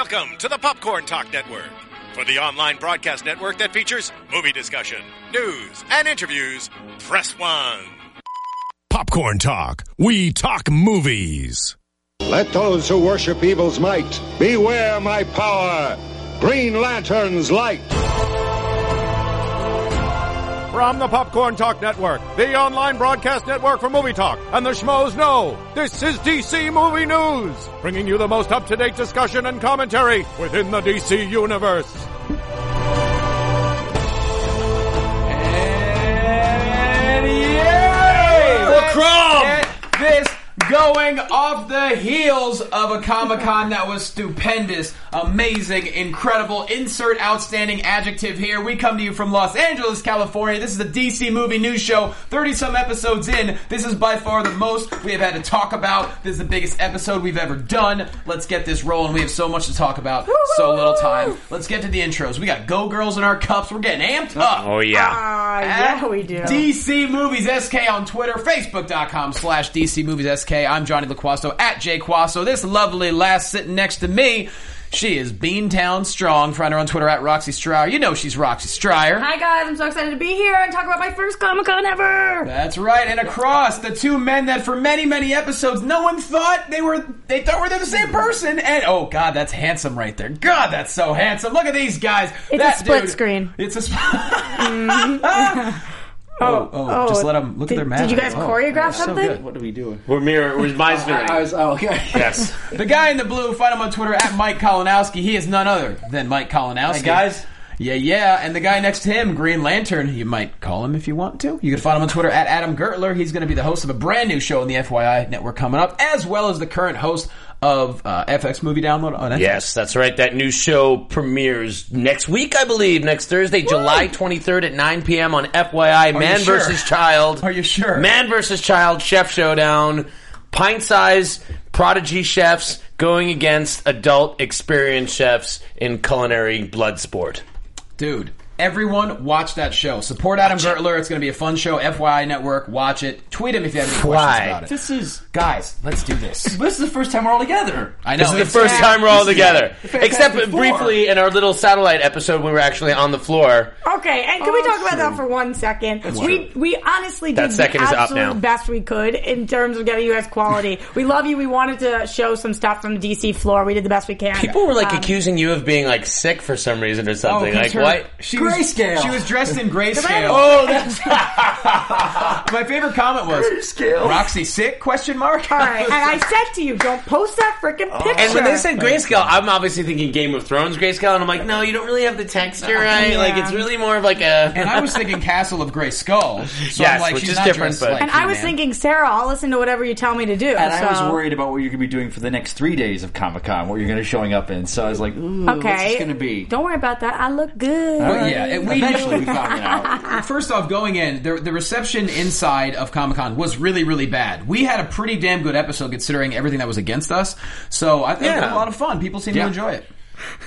Welcome to the Popcorn Talk Network, for the online broadcast network that features movie discussion, news, and interviews. Press 1. Popcorn Talk. We talk movies. Let those who worship evil's might beware my power. Green Lantern's light. From the Popcorn Talk Network, the online broadcast network for movie talk, and the schmoes know, this is DC Movie News, bringing you the most up-to-date discussion and commentary within the DC Universe. And yay! Let's get this going off the heels of a Comic-Con that was stupendous, amazing, incredible. Insert outstanding adjective here. We come to you from Los Angeles, California. This is a DC Movie News Show. 30-some episodes in. This is by far the most we have had to talk about. This is the biggest episode we've ever done. Let's get this rolling. We have so much to talk about. So little time. Let's get to the intros. We got Go Girls in our cups. We're getting amped up. Oh, yeah. Yeah, we do. DC Movies SK on Twitter, Facebook.com/DC Movies SK. I'm Johnny LaQuasto at Jay Quasso. This lovely lass sitting next to me, she is Beantown Strong. Find her on Twitter at Roxy Stryer. You know she's Roxy Stryer. Hi guys, I'm so excited to be here and talk about my first Comic-Con ever. That's right. And across the two men that for many, many episodes no one thought they thought were the same person. And oh god, that's handsome right there. God, that's so handsome. Look at these guys. It's a split screen. It's a just let them look at their magic. Did you guys choreograph something? So What are we doing? We're Meisner. Okay. Yes. The guy in the blue, find him on Twitter at Mike Kalinowski. He is none other than Mike Kalinowski. Hey, guys. Yeah. And the guy next to him, Green Lantern, you might call him if you want to. You can find him on Twitter at Adam Gertler. He's going to be the host of a brand new show on the FYI network coming up, as well as the current host of FX Movie Download on Netflix. Yes, that's right. That new show premieres next week, I believe. Next Thursday, July 23rd at 9 p.m. on FYI. Man vs. Child. Are you sure? Man vs. Child Chef Showdown. Pint-sized prodigy chefs going against adult experienced chefs in culinary blood sport. Dude, everyone watch that show. Support Adam Gertler. It's going to be a fun show. FYI Network. Watch it. Tweet him if you have any questions about it. This is... Guys, let's do this. This is the first time we're all together. I know. This is the first time we're all together. Except Four. briefly in our little satellite episode when we were actually on the floor. Okay, and can we talk about that for 1 second? We honestly did the absolute best we could in terms of getting you guys quality. We love you. We wanted to show some stuff from the DC floor. We did the best we can. People were accusing you of being sick for some reason or something. What? Grayscale. She was dressed in grayscale. Oh, that's my favorite comment was grayscale. Roxy sick? Question mark. All right, and I said to you, don't post that freaking picture. And when they said grayscale, I'm obviously thinking Game of Thrones grayscale, and I'm like, no, you don't really have the texture right. Yeah. It's really more of a. And I was thinking Castle of Grey Skull. So yes, I'm like, which she's is not different. But and I was thinking, Sarah, I'll listen to whatever you tell me to do. And I was worried about what you're going to be doing for the next 3 days of Comic-Con, what you're going to be showing up in. So I was like, ooh, what's this going to be? Don't worry about that. I look good. Eventually we found it out. First off, going in, the reception inside of Comic-Con was really, really bad. We had a pretty damn good episode considering everything that was against us. So I think it was a lot of fun. People seem to enjoy it.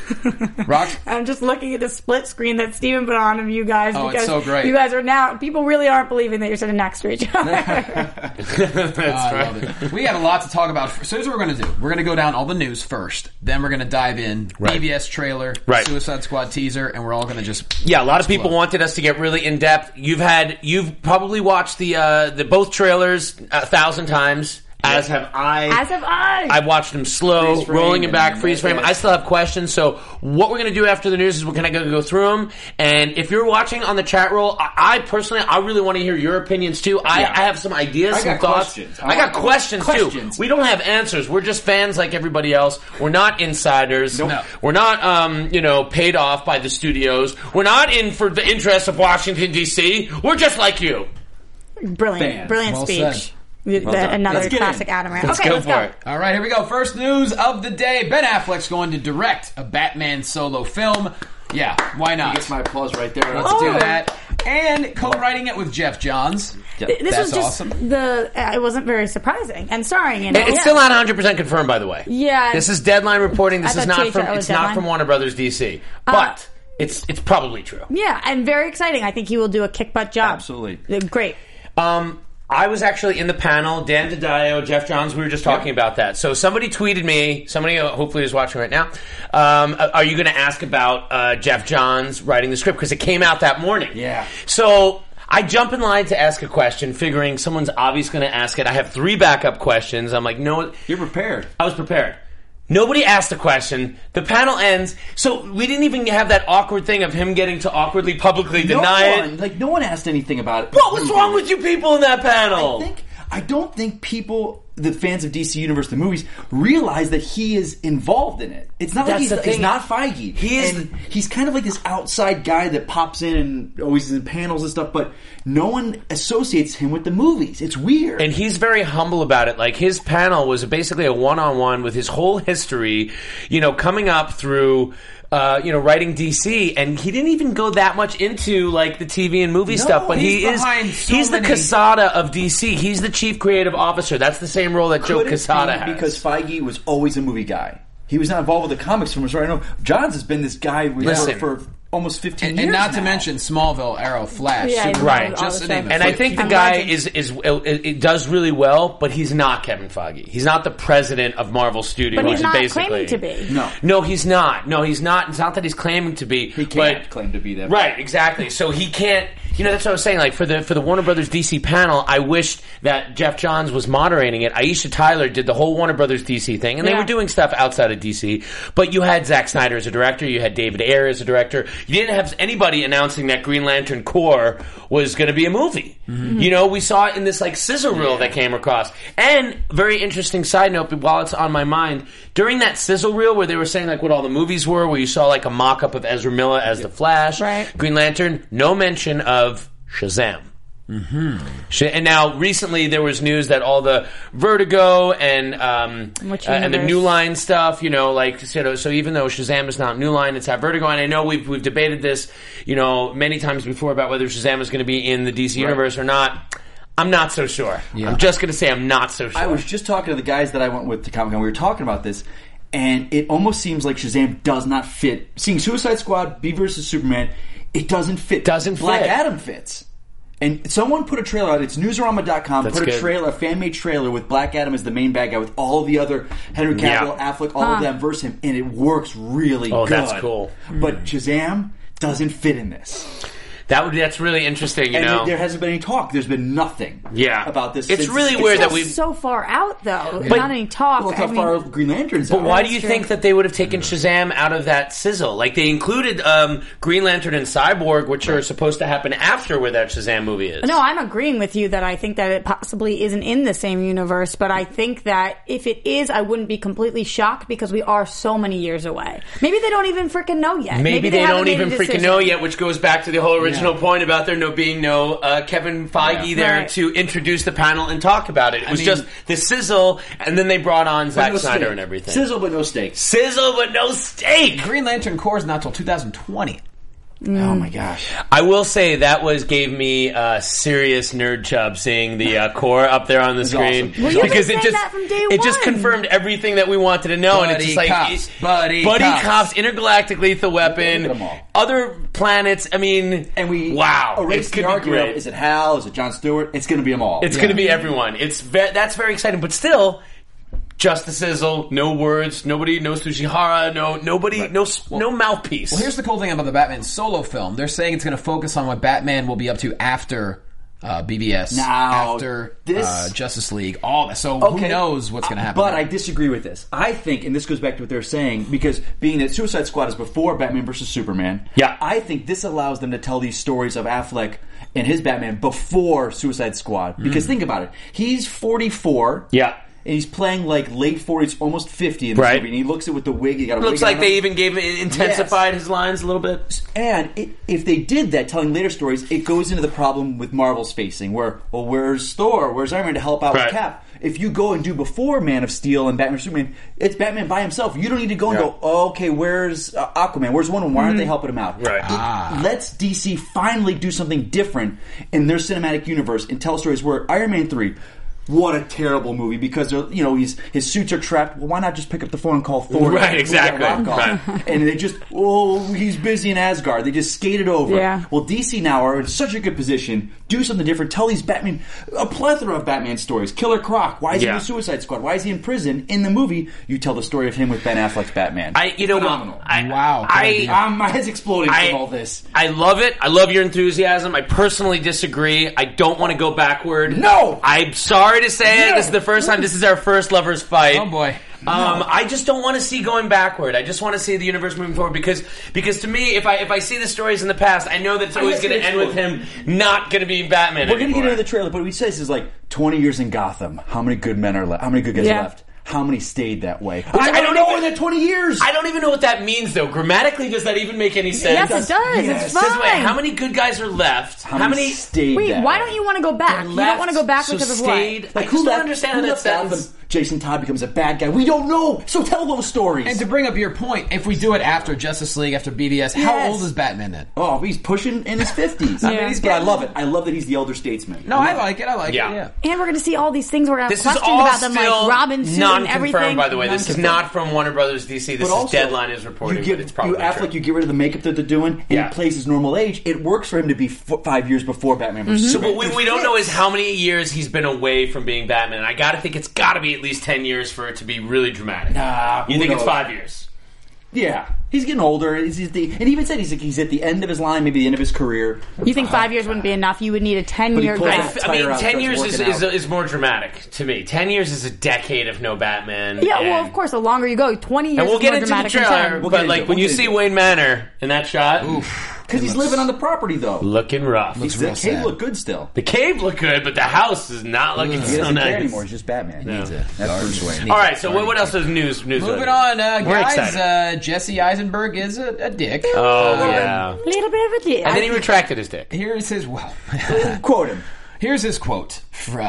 Rock? I'm just looking at the split screen that Steven put on of you guys. Oh, because it's so great. You guys are now, people really aren't believing that you're sitting next to each other. That's I love it. We got a lot to talk about. So here's what we're going to do. We're going to go down all the news first. Then we're going to dive in. BVS trailer, Suicide Squad teaser, and we're all going to just... Yeah, a lot of people wanted us to get really in-depth. You've probably watched the both trailers 1,000 times. As have I. I've watched them slow, rolling it back, freeze frame. I still have questions. So what we're going to do after the news is we're going to go through them. And if you're watching on the chat roll, I personally really want to hear your opinions too. I have some ideas, some thoughts. Questions. I got questions too. We don't have answers. We're just fans like everybody else. We're not insiders. Nope. We're not, paid off by the studios. We're not in for the interest of Washington, D.C. We're just like you. Brilliant Well speech. said. Another classic Adam Rand. Let's go for it. All right, here we go. First news of the day. Ben Affleck's going to direct a Batman solo film. Yeah, why not? He gets my applause right there. Let's do that. And co-writing it with Jeff Johns. This That's was just awesome. it wasn't very surprising. And starring in it. It's still not 100% confirmed, by the way. Yeah. This is Deadline reporting. This I is thought not THR from. was It's not Deadline. from Warner Brothers DC, but it's probably true. Yeah, and very exciting. I think he will do a kick-butt job. Absolutely. Great. I was actually in the panel. Dan DiDio, Jeff Johns, we were just talking about that. So somebody tweeted me, somebody hopefully is watching right now, are you going to ask about Jeff Johns writing the script? Because it came out that morning. Yeah. So I jump in line to ask a question, figuring someone's obviously going to ask it. I have 3 backup questions. I'm like, no. You're prepared. I was prepared. Nobody asked a question. The panel ends. So we didn't even have that awkward thing of him getting to awkwardly publicly deny it. No one asked anything about it. What was wrong with you people in that panel? I don't think people, the fans of DC Universe, the movies, realize that he is involved in it. It's not like he's not Feige. He's kind of like this outside guy that pops in and always is in panels and stuff, but no one associates him with the movies. It's weird. And he's very humble about it. Like, his panel was basically a one-on-one with his whole history, coming up through... writing DC, and he didn't even go that much into like the TV and movie stuff. But he's the Quesada of DC. He's the chief creative officer. That's the same role that Joe Quesada has. Because Feige was always a movie guy. He was not involved with the comics from I know Johns has been this guy for almost 15 years. And not now. to mention Smallville, Arrow, Flash, Superman, right? Just to name it. And I think the guy it does really well, but he's not Kevin Feige. He's not the president of Marvel Studios. But he's not basically claiming to be. No, he's not. No, he's not. It's not that he's claiming to be. He can't claim to be that. Right? Exactly. So he can't. That's what I was saying. Like for the Warner Brothers DC panel, I wished that Jeff Johns was moderating it. Aisha Tyler did the whole Warner Brothers DC thing, and they were doing stuff outside of DC. But you had Zack Snyder as a director, you had David Ayer as a director. You didn't have anybody announcing that Green Lantern Corps was going to be a movie. Mm-hmm. We saw it in this like sizzle reel that came across. And very interesting side note, while it's on my mind, during that sizzle reel where they were saying like what all the movies were, where you saw like a mock-up of Ezra Miller as the Flash, Green Lantern, no mention of Shazam. Mm-hmm. And now recently there was news that all the Vertigo and the New Line stuff, so even though Shazam is not New Line, it's at Vertigo, and I know we've debated this, many times before about whether Shazam is going to be in the DC universe or not. I'm not so sure. Yeah. I'm just going to say I'm not so sure. I was just talking to the guys that I went with to Comic-Con. We were talking about this, and it almost seems like Shazam does not fit. Seeing Suicide Squad, B vs. Superman, it doesn't fit. Black Adam fits. And someone put a trailer out. It's Newsarama.com. Put a fan-made trailer with Black Adam as the main bad guy with all of the other Henry Cavill, Affleck, all of them versus him, and it works really good. Oh, that's cool. But Shazam doesn't fit in this. That's really interesting, And there hasn't been any talk. There's been nothing about this. It's really weird that we've... so far out, though. But, not any talk. Look how far Green Lantern's out. But why do you think that they would have taken Shazam out of that sizzle? Like, they included Green Lantern and Cyborg, which are supposed to happen after where that Shazam movie is. No, I'm agreeing with you that I think that it possibly isn't in the same universe, but I think that if it is, I wouldn't be completely shocked because we are so many years away. Maybe they don't even freaking know yet. Maybe they don't even freaking know yet, which goes back to the whole original point about there being no Kevin Feige there to introduce the panel and talk about it. It was just the sizzle, and then they brought on Zack Snyder and everything. Sizzle but no steak. Sizzle but no steak. Green Lantern Corps is not till 2020. Oh my gosh! I will say that gave me serious nerd chub seeing the core up there on the screen because it just confirmed everything that we wanted to know, and it's just like buddy cops, intergalactic lethal weapon, other planets. I mean, and we erase the argument. Is it Hal? Is it Jon Stewart? It's going to be them all. It's going to be everyone. That's very exciting, but still. Just the sizzle, no words, nobody, no Tsujihara, no mouthpiece. Well, here's the cool thing about the Batman solo film. They're saying it's going to focus on what Batman will be up to after BVS, after Justice League, all that. So who knows what's going to happen? But I disagree with this. I think, and this goes back to what they're saying, because being that Suicide Squad is before Batman vs. Superman, I think this allows them to tell these stories of Affleck and his Batman before Suicide Squad. Because think about it. He's 44. Yeah. And he's playing like late 40s, almost 50 in this movie. And he looks at with the wig. He got a looks wig like they even intensified his lines a little bit. And if they did that, telling later stories, it goes into the problem with Marvel's facing, where, where's Thor? Where's Iron Man to help out with Cap? If you go and do before Man of Steel and Batman Superman, it's Batman by himself. You don't need to go and go, okay, where's Aquaman? Where's Wonder Woman? Why aren't they helping him out? Right. Let's DC finally do something different in their cinematic universe and tell stories where Iron Man 3... what a terrible movie because his suits are trapped. Well, why not just pick up the phone and call Thor? Right, exactly. Right. And they just, he's busy in Asgard. They just skated over. Yeah. Well, DC now are in such a good position. Do something different. Tell these Batman, a plethora of Batman stories. Killer Croc. Why is he in the Suicide Squad? Why is he in prison? In the movie, you tell the story of him with Ben Affleck's Batman. Phenomenal. My head's exploding from all this. I love it. I love your enthusiasm. I personally disagree. I don't want to go backward. No! I'm sorry to say it. This is the first time. This is our first lovers fight. Oh, boy. I just don't want to see going backward. I just want to see the universe moving forward because to me, if I see the stories in the past, I know that it's always going to end with him not going to be Batman. We're going to get into the trailer, but what he says is 20 years in Gotham. How many good men are left? How many good guys are left? How many stayed that way? I don't know in that 20 years. I don't even know what that means, though. Grammatically, does that even make any sense? Yes, it does. Yes. It's fine. Wait, how many good guys are left? How many stayed? Wait, why don't you want to go back? You don't want to go back because of what? I just don't understand how that sounds. Jason Todd becomes a bad guy. We don't know. So tell those stories. And to bring up your point, if we do it after Justice League, after BVS, how old is Batman then? Oh, he's pushing in his 50s. But I love it. I love that he's the elder statesman. No, I like it. Yeah. And we're going to see all these things. We're going to have questions about them, like Robin suit and everything. By the way, this is not from Warner Brothers DC. This is Deadline is reporting. Affleck, you get rid of the makeup that they're doing, and he plays his normal age. It works for him to be 5 years before Batman vs. So what we don't know is how many years he's been away from being Batman. And I got to think it's got to be at least 10 years for it to be really dramatic. You think it's 5 years? Yeah. He's getting older. And he even said he's at the end of his line, maybe the end of his career. You think 5 years wouldn't be enough? You would need a 10-year graph. 10 years is more dramatic to me. 10 years is a decade of no Batman. Yeah, well, of course, the longer you go, 20 years and we'll is more get into dramatic the trailer, but when you see Wayne Manor in that shot... Because he's living on the property, though. Looking rough. The cave looked good still. The cave looked good, but the house is not looking so nice. He doesn't care anymore. He's just Batman. No. That's Bruce Wayne. All right, so what else is news? Moving on, guys. Jesse Eisenberg is a dick. Oh, yeah. A little bit of a dick. And then he retracted his dick. Here's his... Quote him. Here's his quote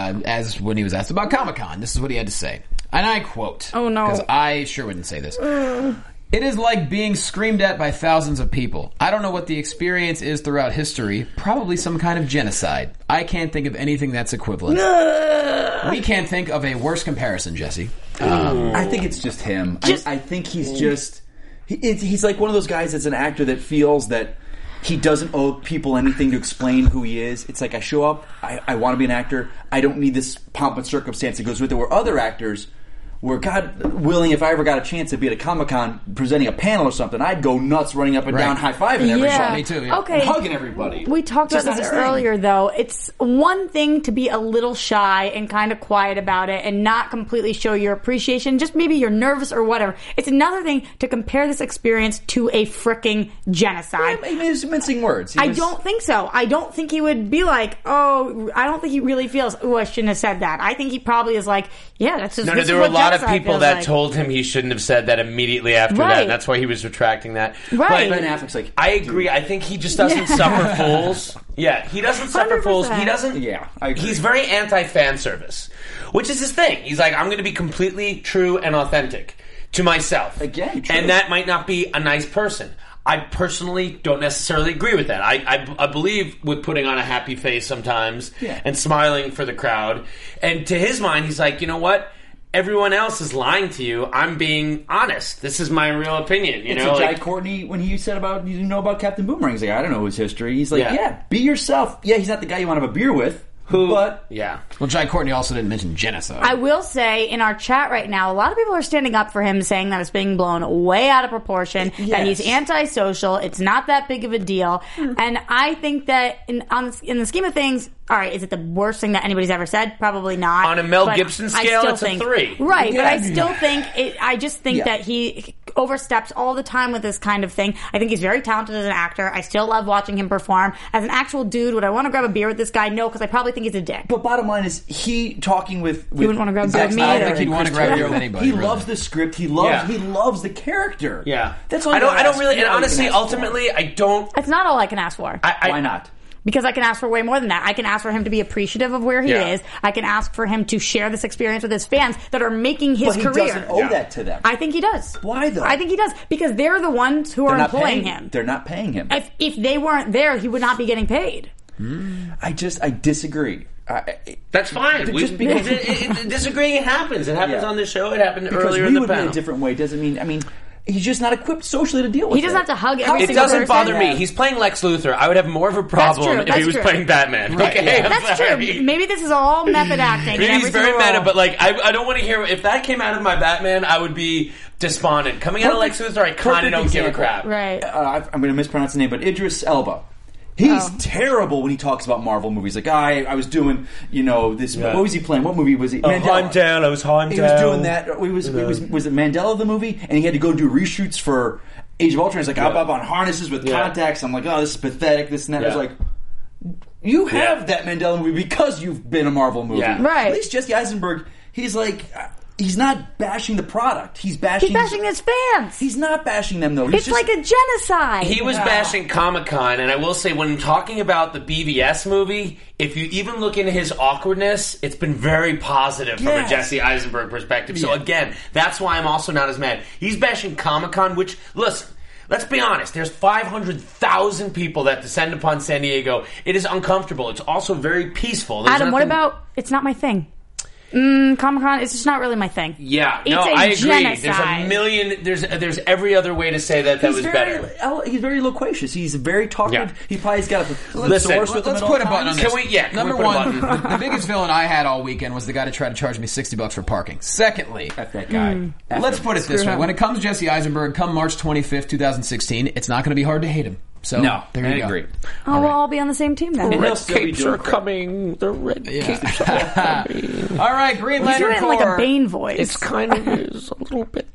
as when he was asked about Comic-Con. This is what he had to say. And I quote. Oh, no. Because I sure wouldn't say this. It is like being screamed at by thousands of people. I don't know what the experience is throughout history. Probably some kind of genocide. I can't think of anything that's equivalent. We can't think of a worse comparison, Jesse. I think it's just him. I think he's just... He's like one of those guys that's an actor that feels that he doesn't owe people anything to explain who he is. It's like, I show up, I want to be an actor, I don't need this pomp and circumstance that goes with it, where other actors... Where, God willing, if I ever got a chance to be at a Comic-Con presenting a panel or something, I'd go nuts running up and down, high-fiving everybody. Me too, yeah. Okay. And hugging everybody. We talked about this earlier, though. It's one thing to be a little shy and kind of quiet about it and not completely show your appreciation. Just maybe you're nervous or whatever. It's another thing to compare this experience to a fricking genocide. Yeah, he was mincing words. I don't think so. I don't think he would be like, I don't think he really feels, I shouldn't have said that. I think he probably is like, that's just there were a lot of people that told him he shouldn't have said that immediately after that, and that's why he was retracting that. Right. But Ben Affleck's like, I agree. I think he just doesn't suffer fools. Yeah, he doesn't suffer 100%. fools. He doesn't. Yeah, I agree. He's very anti-fan service, which is his thing. He's like, I'm going to be completely true and authentic to myself. Again, true. And that might not be a nice person. I personally don't necessarily agree with that. I believe with putting on a happy face sometimes and smiling for the crowd. And to his mind, he's like, you know what? Everyone else is lying to you. I'm being honest. This is my real opinion. You know, Jai Courtney, when he said about Captain Boomerang, he's like, I don't know his history. He's like, be yourself. Yeah, he's not the guy you want to have a beer with. But well, Jai Courtney also didn't mention genocide. I will say in our chat right now, a lot of people are standing up for him, saying that it's being blown way out of proportion, that he's antisocial, it's not that big of a deal, and I think that in the scheme of things, all right, is it the worst thing that anybody's ever said? Probably not. On a Mel Gibson scale, it's a 3. Right, but I still think I just think that he oversteps all the time with this kind of thing. I think he's very talented as an actor. I still love watching him perform. As an actual dude, would I want to grab a beer with this guy? No, because I probably think he's a dick. But bottom line is, he talking with he wouldn't want to grab a beer with me. I don't think he'd want to grab a beer with anybody. He loves the script. He loves the character. Yeah, that's all. I don't really. And honestly, ultimately, I don't. It's not all I can ask for. Why not? Because I can ask for way more than that. I can ask for him to be appreciative of where he is. I can ask for him to share this experience with his fans that are making his career. But he doesn't owe that to them. I think he does. Why, though? I think he does. Because they're the ones who are employing him. They're not paying him. If they weren't there, he would not be getting paid. I disagree. That's fine. Disagreeing happens. It happens on this show. It happened earlier in the panel. In a different way doesn't mean. I mean, he's just not equipped socially to deal with it. He doesn't have to hug every single person. It doesn't bother me. He's playing Lex Luthor. I would have more of a problem if he was playing Batman. Right. Okay, that's true. Maybe this is all method acting. Maybe he's very meta, but like I don't want to hear. If that came out of my Batman, I would be despondent. Coming out of Lex Luthor, I kind of don't give a crap. Right. I'm going to mispronounce the name, but Idris Elba. He's terrible when he talks about Marvel movies. Like, I was doing, this. Yeah. What was he playing? What movie was he? Heimdall. I was Heimdall. He was doing that. Was it Mandela the movie? And he had to go do reshoots for Age of Ultron. He's like, up on harnesses with contacts. I'm like, oh, this is pathetic. This and that. I was like, you have that Mandela movie because you've been a Marvel movie. Yeah. Right. At least Jesse Eisenberg, he's like... He's not bashing the product. He's bashing his fans. He's not bashing them, though. It's like a genocide. He was bashing Comic-Con, and I will say, when talking about the BVS movie, if you even look into his awkwardness, it's been very positive from a Jesse Eisenberg perspective. So again, that's why I'm also not as mad. He's bashing Comic-Con, which, listen, let's be honest. There's 500,000 people that descend upon San Diego. It is uncomfortable. It's also very peaceful. Adam, what about, it's not my thing? Comic-Con, it's just not really my thing. Yeah, I agree. Genocide. There's a million. There's every other way to say that was better. He's very loquacious. He's very talkative. He probably's got a source with him. Let's put a button on this. Can we? Yeah. Number one, the biggest villain I had all weekend was the guy to try to charge me $60 for parking. Secondly, F that guy. Let's put it this way: when it comes to Jesse Eisenberg, come March 25th, 2016, it's not going to be hard to hate him. So there you go. Agree. We'll all be on the same team then. The red capes are coming. The red capes are coming. All right, Green Lantern Corps. He's doing like a Bane voice. It's kind of is a little bit.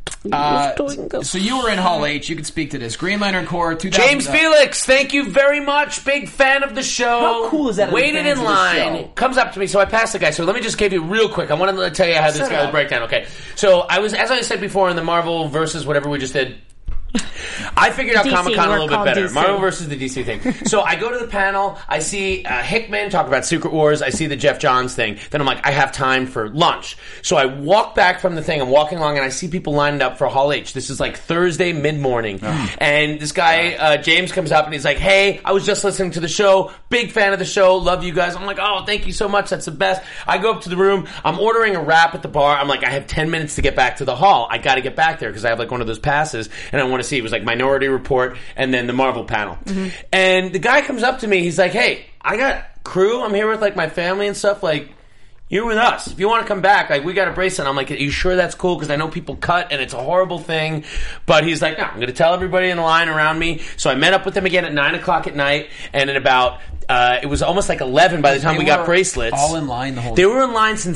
So you were in Hall H. You could speak to this. Green Lantern Corps. James Felix, thank you very much. Big fan of the show. How cool is that? Waited in line. Comes up to me. So I passed the guy. So let me just give you real quick. I want to tell you how this guy will break down. Okay. So I was, as I said before, in the Marvel versus whatever we just did. I figured out Comic-Con a little bit better. DC. Marvel versus the DC thing. So I go to the panel. I see Hickman talk about Secret Wars. I see the Jeff Johns thing. Then I'm like, I have time for lunch. So I walk back from the thing. I'm walking along, and I see people lined up for Hall H. This is like Thursday mid-morning. And this guy, James, comes up, and he's like, hey, I was just listening to the show. Big fan of the show. Love you guys. I'm like, oh, thank you so much. That's the best. I go up to the room. I'm ordering a wrap at the bar. I'm like, I have 10 minutes to get back to the hall. I got to get back there because I have like one of those passes, and I want to see. It was like Minority Report and then the Marvel panel. And the guy comes up to me. He's like, hey, I got crew. I'm here with like my family and stuff. Like, you're with us. If you want to come back, like, we got a bracelet. I'm like, are you sure that's cool? Because I know people cut, and it's a horrible thing. But he's like, no, I'm going to tell everybody in the line around me. So I met up with him again at 9 o'clock at night, and at about, it was almost like 11 by the time we got bracelets. All in line the whole They were in line since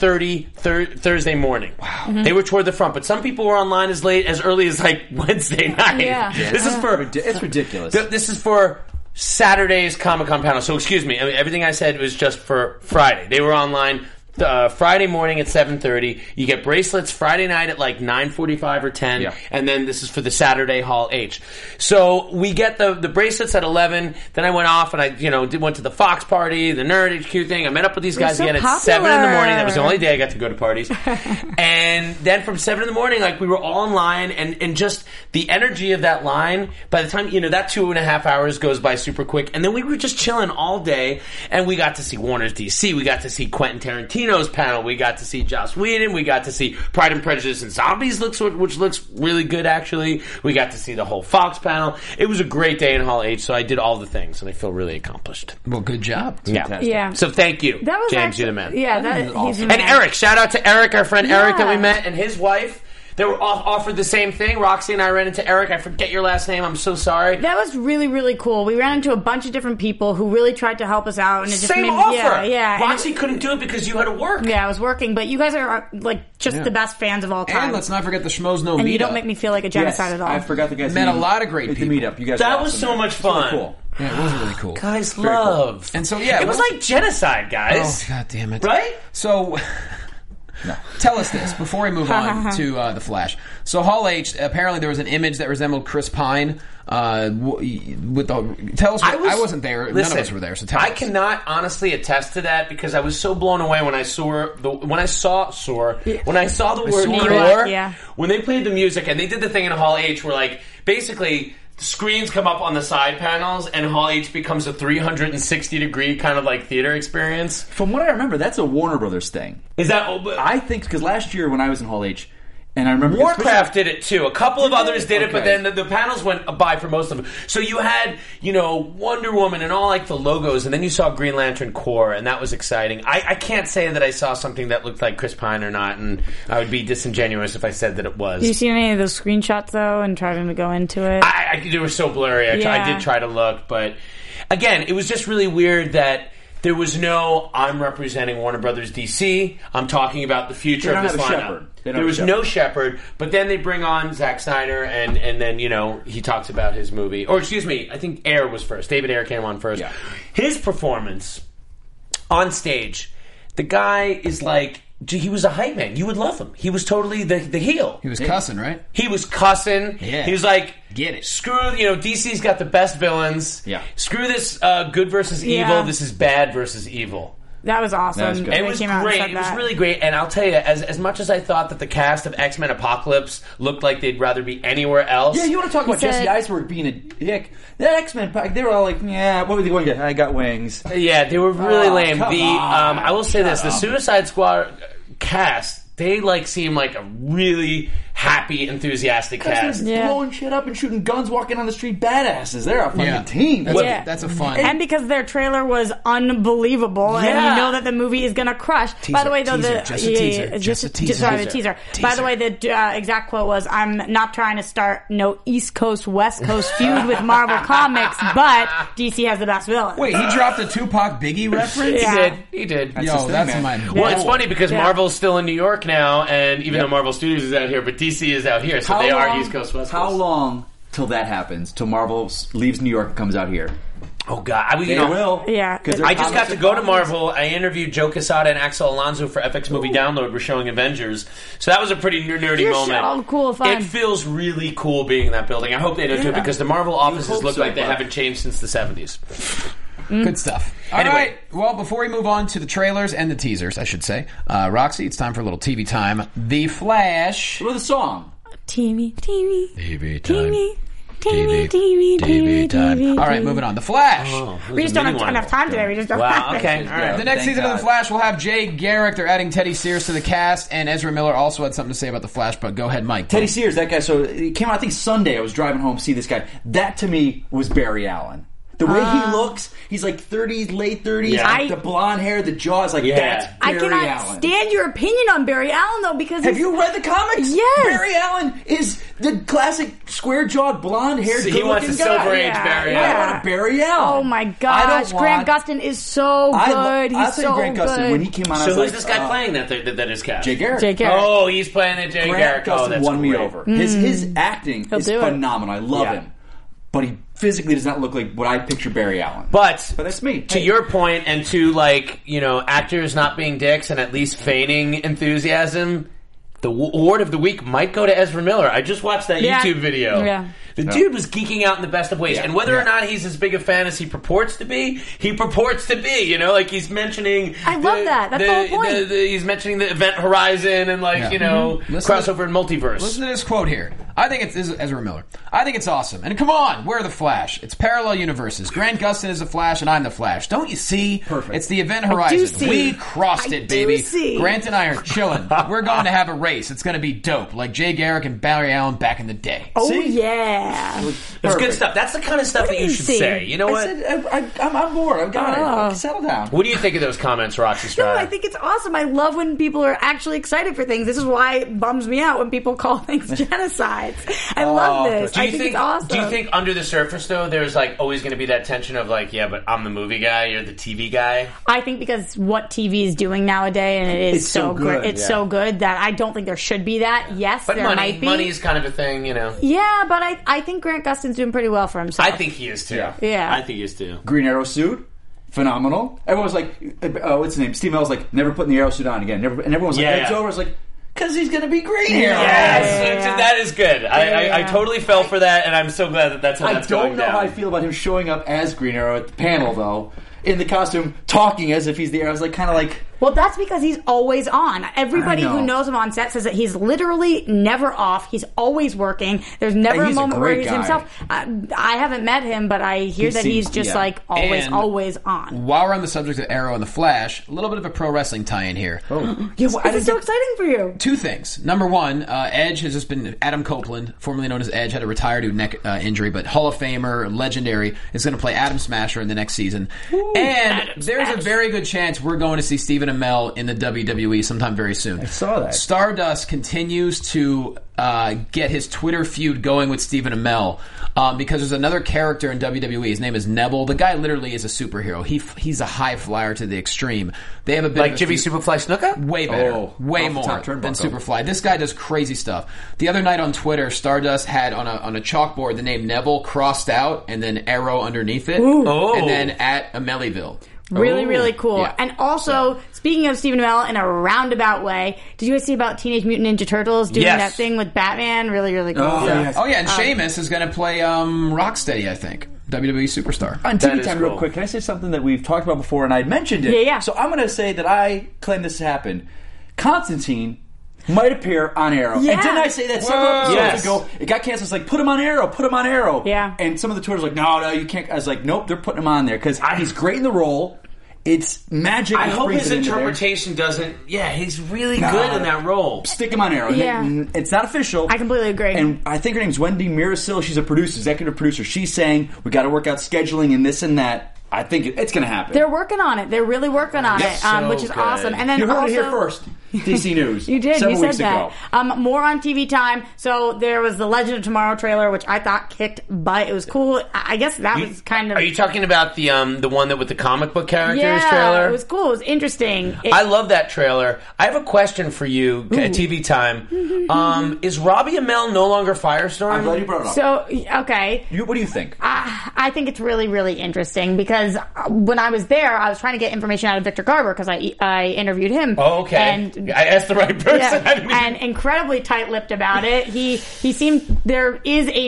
7:30 Thursday morning. Wow. They were toward the front, but some people were online as early as like Wednesday night. Yeah. This is for... It's ridiculous. This is for... Saturday's Comic-Con panel. So excuse me, everything I said was just for Friday. They were online Friday morning at 7:30. You get bracelets Friday night at like 9:45 or 10, and then this is for the Saturday Hall H. So we get the bracelets at 11. Then I went off and I went to the Fox party, the Nerd HQ thing. I met up with these guys again at 7 in the morning. That was the only day I got to go to parties. And then from 7 in the morning, like, we were all in line, and just the energy of that line. By the time that 2.5 hours goes by super quick, and then we were just chilling all day, and we got to see Warner's DC. We got to see Quentin Tarantino's panel. We got to see Joss Whedon. We got to see Pride and Prejudice and Zombies, which looks really good, actually. We got to see the whole Fox panel. It was a great day in Hall H, so I did all the things, and I feel really accomplished. Well, good job. Yeah. So thank you, that was James. You're the man. Yeah, that awesome. And Eric, shout out to Eric, our friend Eric that we met, and his wife. They were offered the same thing. Roxy and I ran into Eric. I forget your last name. I'm so sorry. That was really, really cool. We ran into a bunch of different people who really tried to help us out. And it just same made offer. Yeah. Roxy couldn't do it because you had to work. Yeah, I was working. But you guys are like just the best fans of all time. And let's not forget the Schmoes Know Meetup. And you don't make me feel like a genocide at all. I forgot the guys. Met a lot of great people. The meetup. You guys. That was so much fun. Really cool. Yeah, it was really cool. Guys, very love. Cool. And so it was like genocide, guys. Oh, God damn it! Right? So. No. Tell us this before we move on to The Flash. So Hall H, apparently there was an image that resembled Chris Pine. With the tell us. I wasn't there. Listen, none of us were there. So tell us. I cannot honestly attest to that because I was so blown away when I saw the word "war." Yeah. When they played the music and they did the thing in Hall H where like basically screens come up on the side panels, and Hall H becomes a 360-degree kind of like theater experience. From what I remember, that's a Warner Brothers thing. Is that? I think because last year when I was in Hall H, and I remember Warcraft did it too. A couple of others did it, but then the panels went by for most of them. So you had, Wonder Woman and all like the logos, and then you saw Green Lantern Corps, and that was exciting. I can't say that I saw something that looked like Chris Pine or not, and I would be disingenuous if I said that it was. Did you see any of those screenshots though, and trying to go into it? They were so blurry. I did try to look, but again, it was just really weird that there was no, I'm representing Warner Brothers DC. I'm talking about the future of this lineup. There was no Shepard, but then they bring on Zack Snyder, and then, he talks about his movie. Or, excuse me, I think Ayer was first. David Ayer came on first. Yeah. His performance on stage, the guy is like, he was a hype man. You would love him. He was totally the heel. He was cussing, right? He was cussing. Yeah. He was like, get it. Screw, DC's got the best villains. Yeah. Screw this good versus evil. This is bad versus evil. That was awesome. That was good. It was great. It was really great. And I'll tell you, as much as I thought that the cast of X-Men Apocalypse looked like they'd rather be anywhere else. Yeah, you want to talk about Jesse Eisenberg being a dick. That X-Men pack, they were all like, what were they going to get? I got wings. Yeah, they were really lame. I will say this, the Suicide Squad cast, they seem like a really happy, enthusiastic cast. Blowing shit up and shooting guns, walking on the street, badasses. They're a fucking team. That's a fun. And because their trailer was unbelievable, and you know that the movie is going to crush. By the way, though, just a teaser. By the way, the exact quote was, "I'm not trying to start no East Coast West Coast feud with Marvel Comics, but DC has the best villain." Wait, he dropped a Tupac Biggie reference? He did. That's my. Well, it's funny because Marvel's still in New York now, and even though Marvel Studios is out here, but DC is out here, so they are East Coast, West Coast. How long till that happens? Till Marvel leaves New York and comes out here? Oh, God. They will. Yeah. I just got to go to Marvel. I interviewed Joe Quesada and Axel Alonso for FX Movie Download. We're showing Avengers. So that was a pretty nerdy moment. Oh, cool, fun. It feels really cool being in that building. I hope they don't do it because the Marvel offices look like they haven't changed since the 70s. Good stuff. All right. Well, before we move on to the trailers and the teasers, I should say, Roxy, it's time for a little TV time. The Flash. With a song. TV time. All right, moving on. The Flash. We just don't have enough time today. We just don't have it. Okay. All right. The next season of The Flash will have Jay Garrick. They're adding Teddy Sears to the cast, and Ezra Miller also had something to say about The Flash, but go ahead, Mike. Teddy Sears, that guy, so it came out, I think, Sunday. I was driving home to see this guy. That, to me, was Barry Allen. The way he looks, he's like 30s, late 30s, the blonde hair, the jaw is like, that's Barry I cannot Allen. stand your opinion on Barry Allen, though, because have you read the comics? Yes. Barry Allen is the classic square-jawed, blonde-haired, he wants a Silver Age Barry Allen. I want a Barry Allen. Oh, my gosh. Grant Gustin is so good. He's so Grant good. Gustin, when he came on, I was who's this guy playing that is cast? Jay Garrick. Oh, he's playing the Jay Garrick. Grant Gustin won me over. His acting is do it. phenomenal. I love him. But he physically does not look like what I picture Barry Allen. But that's me. To your point, and to actors not being dicks and at least feigning enthusiasm, the award of the week might go to Ezra Miller. I just watched that YouTube video. Yeah. The dude was geeking out in the best of ways. And whether or not he's as big a fan as he purports to be, he's mentioning... I love that. That's the whole point. He's mentioning the Event Horizon and, crossover and multiverse. Listen to this quote here. This is Ezra Miller. I think it's awesome. And come on, we're the Flash. It's parallel universes. Grant Gustin is the Flash and I'm the Flash. Don't you see? Perfect. It's the Event Horizon. We crossed it, baby. Grant and I are chilling. We're going to have a race. It's going to be dope. Like Jay Garrick and Barry Allen back in the day. Oh, yeah. It's good stuff. That's the kind of stuff that you should say. You know what? I'm bored. I've got it. Settle down. What do you think of those comments, Roxy Strada? No, I think it's awesome. I love when people are actually excited for things. This is why it bums me out when people call things genocides. I love this. I think it's awesome. Do you think under the surface, though, there's always going to be that tension of but I'm the movie guy, you're the TV guy? I think because what TV is doing nowadays, and it is so good. It's so good that I don't think there should be that. Yes, but there might be. Money's kind of a thing, Yeah, but I think Grant Gustin's doing pretty well for himself. I think he is too. Yeah. I think he is too. Green Arrow suit, phenomenal. Everyone was like, what's his name? Steve Amell was like, never putting the Arrow suit on again. And everyone was like, it's over. I was like, because he's going to be Green Arrow. Yes, that is good. I totally fell for that, and I'm so glad that's how that's going down. I don't know how I feel about him showing up as Green Arrow at the panel, though. in the costume talking as if he's the Arrow. I was like, kind of like... Well, that's because he's always on. Everybody who knows him on set says that he's literally never off. He's always working. There's never a moment where he's himself. I haven't met him, but I hear that he's just like always on. While we're on the subject of Arrow and the Flash, a little bit of a pro wrestling tie-in here. Oh. This is so exciting for you. Two things. Number one, Edge has just been... Adam Copeland, formerly known as Edge, had a retired due to neck injury, but Hall of Famer, legendary, is going to play Adam Smasher in the next season. Ooh, and there's a very good chance we're going to see Stephen Amell in the WWE sometime very soon. I saw that. Stardust continues to get his Twitter feud going with Stephen Amell because there's another character in WWE. His name is Neville. The guy literally is a superhero. He's a high flyer to the extreme. They have a bit like Jimmy Superfly Snuka? Way better. Way more than Superfly. This guy does crazy stuff. The other night on Twitter, Stardust had on a chalkboard the name Neville crossed out and then Arrow underneath it. And then at Amellieville. Really cool. Yeah. And also, speaking of Stephen Amell in a roundabout way, did you guys see about Teenage Mutant Ninja Turtles doing that thing with Batman? Really cool. And Sheamus is going to play Rocksteady, I think. WWE superstar. On TV Time, real quick, can I say something that we've talked about before and I'd mentioned it? Yeah. So I'm going to say that I claim this happened. Constantine might appear on Arrow. Yeah. And didn't I say that several episodes ago? It got canceled. It's like, put him on Arrow. Yeah. And some of the Twitter's like, no, you can't. I was like, nope, they're putting him on there because he's great in the role. It's magic. I hope his interpretation doesn't... Yeah, he's really good in that role. Stick him on Arrow. Yeah. It's not official. I completely agree. And I think her name's Wendy Mirasil. She's a producer, executive producer. She's saying, we got to work out scheduling and this and that. I think it's going to happen. They're working on it. They're really working on it, which is awesome. And then you heard it here first. DC News. You did. Several you said weeks that. ago. More on TV Time. So there was the Legend of Tomorrow trailer, which I thought kicked butt. It was cool. I guess that was kind of... Are you talking about the one that with the comic book characters trailer? trailer? It was cool. It was interesting. I love that trailer. I have a question for you, TV Time. Is Robbie Amell no longer Firestorm? I'm glad you brought it up. So, okay. What do you think? I think it's really interesting because when I was there, I was trying to get information out of Victor Garber because I interviewed him. Oh, okay. And I asked the right person. Yeah, and incredibly tight-lipped about it. He seemed... There's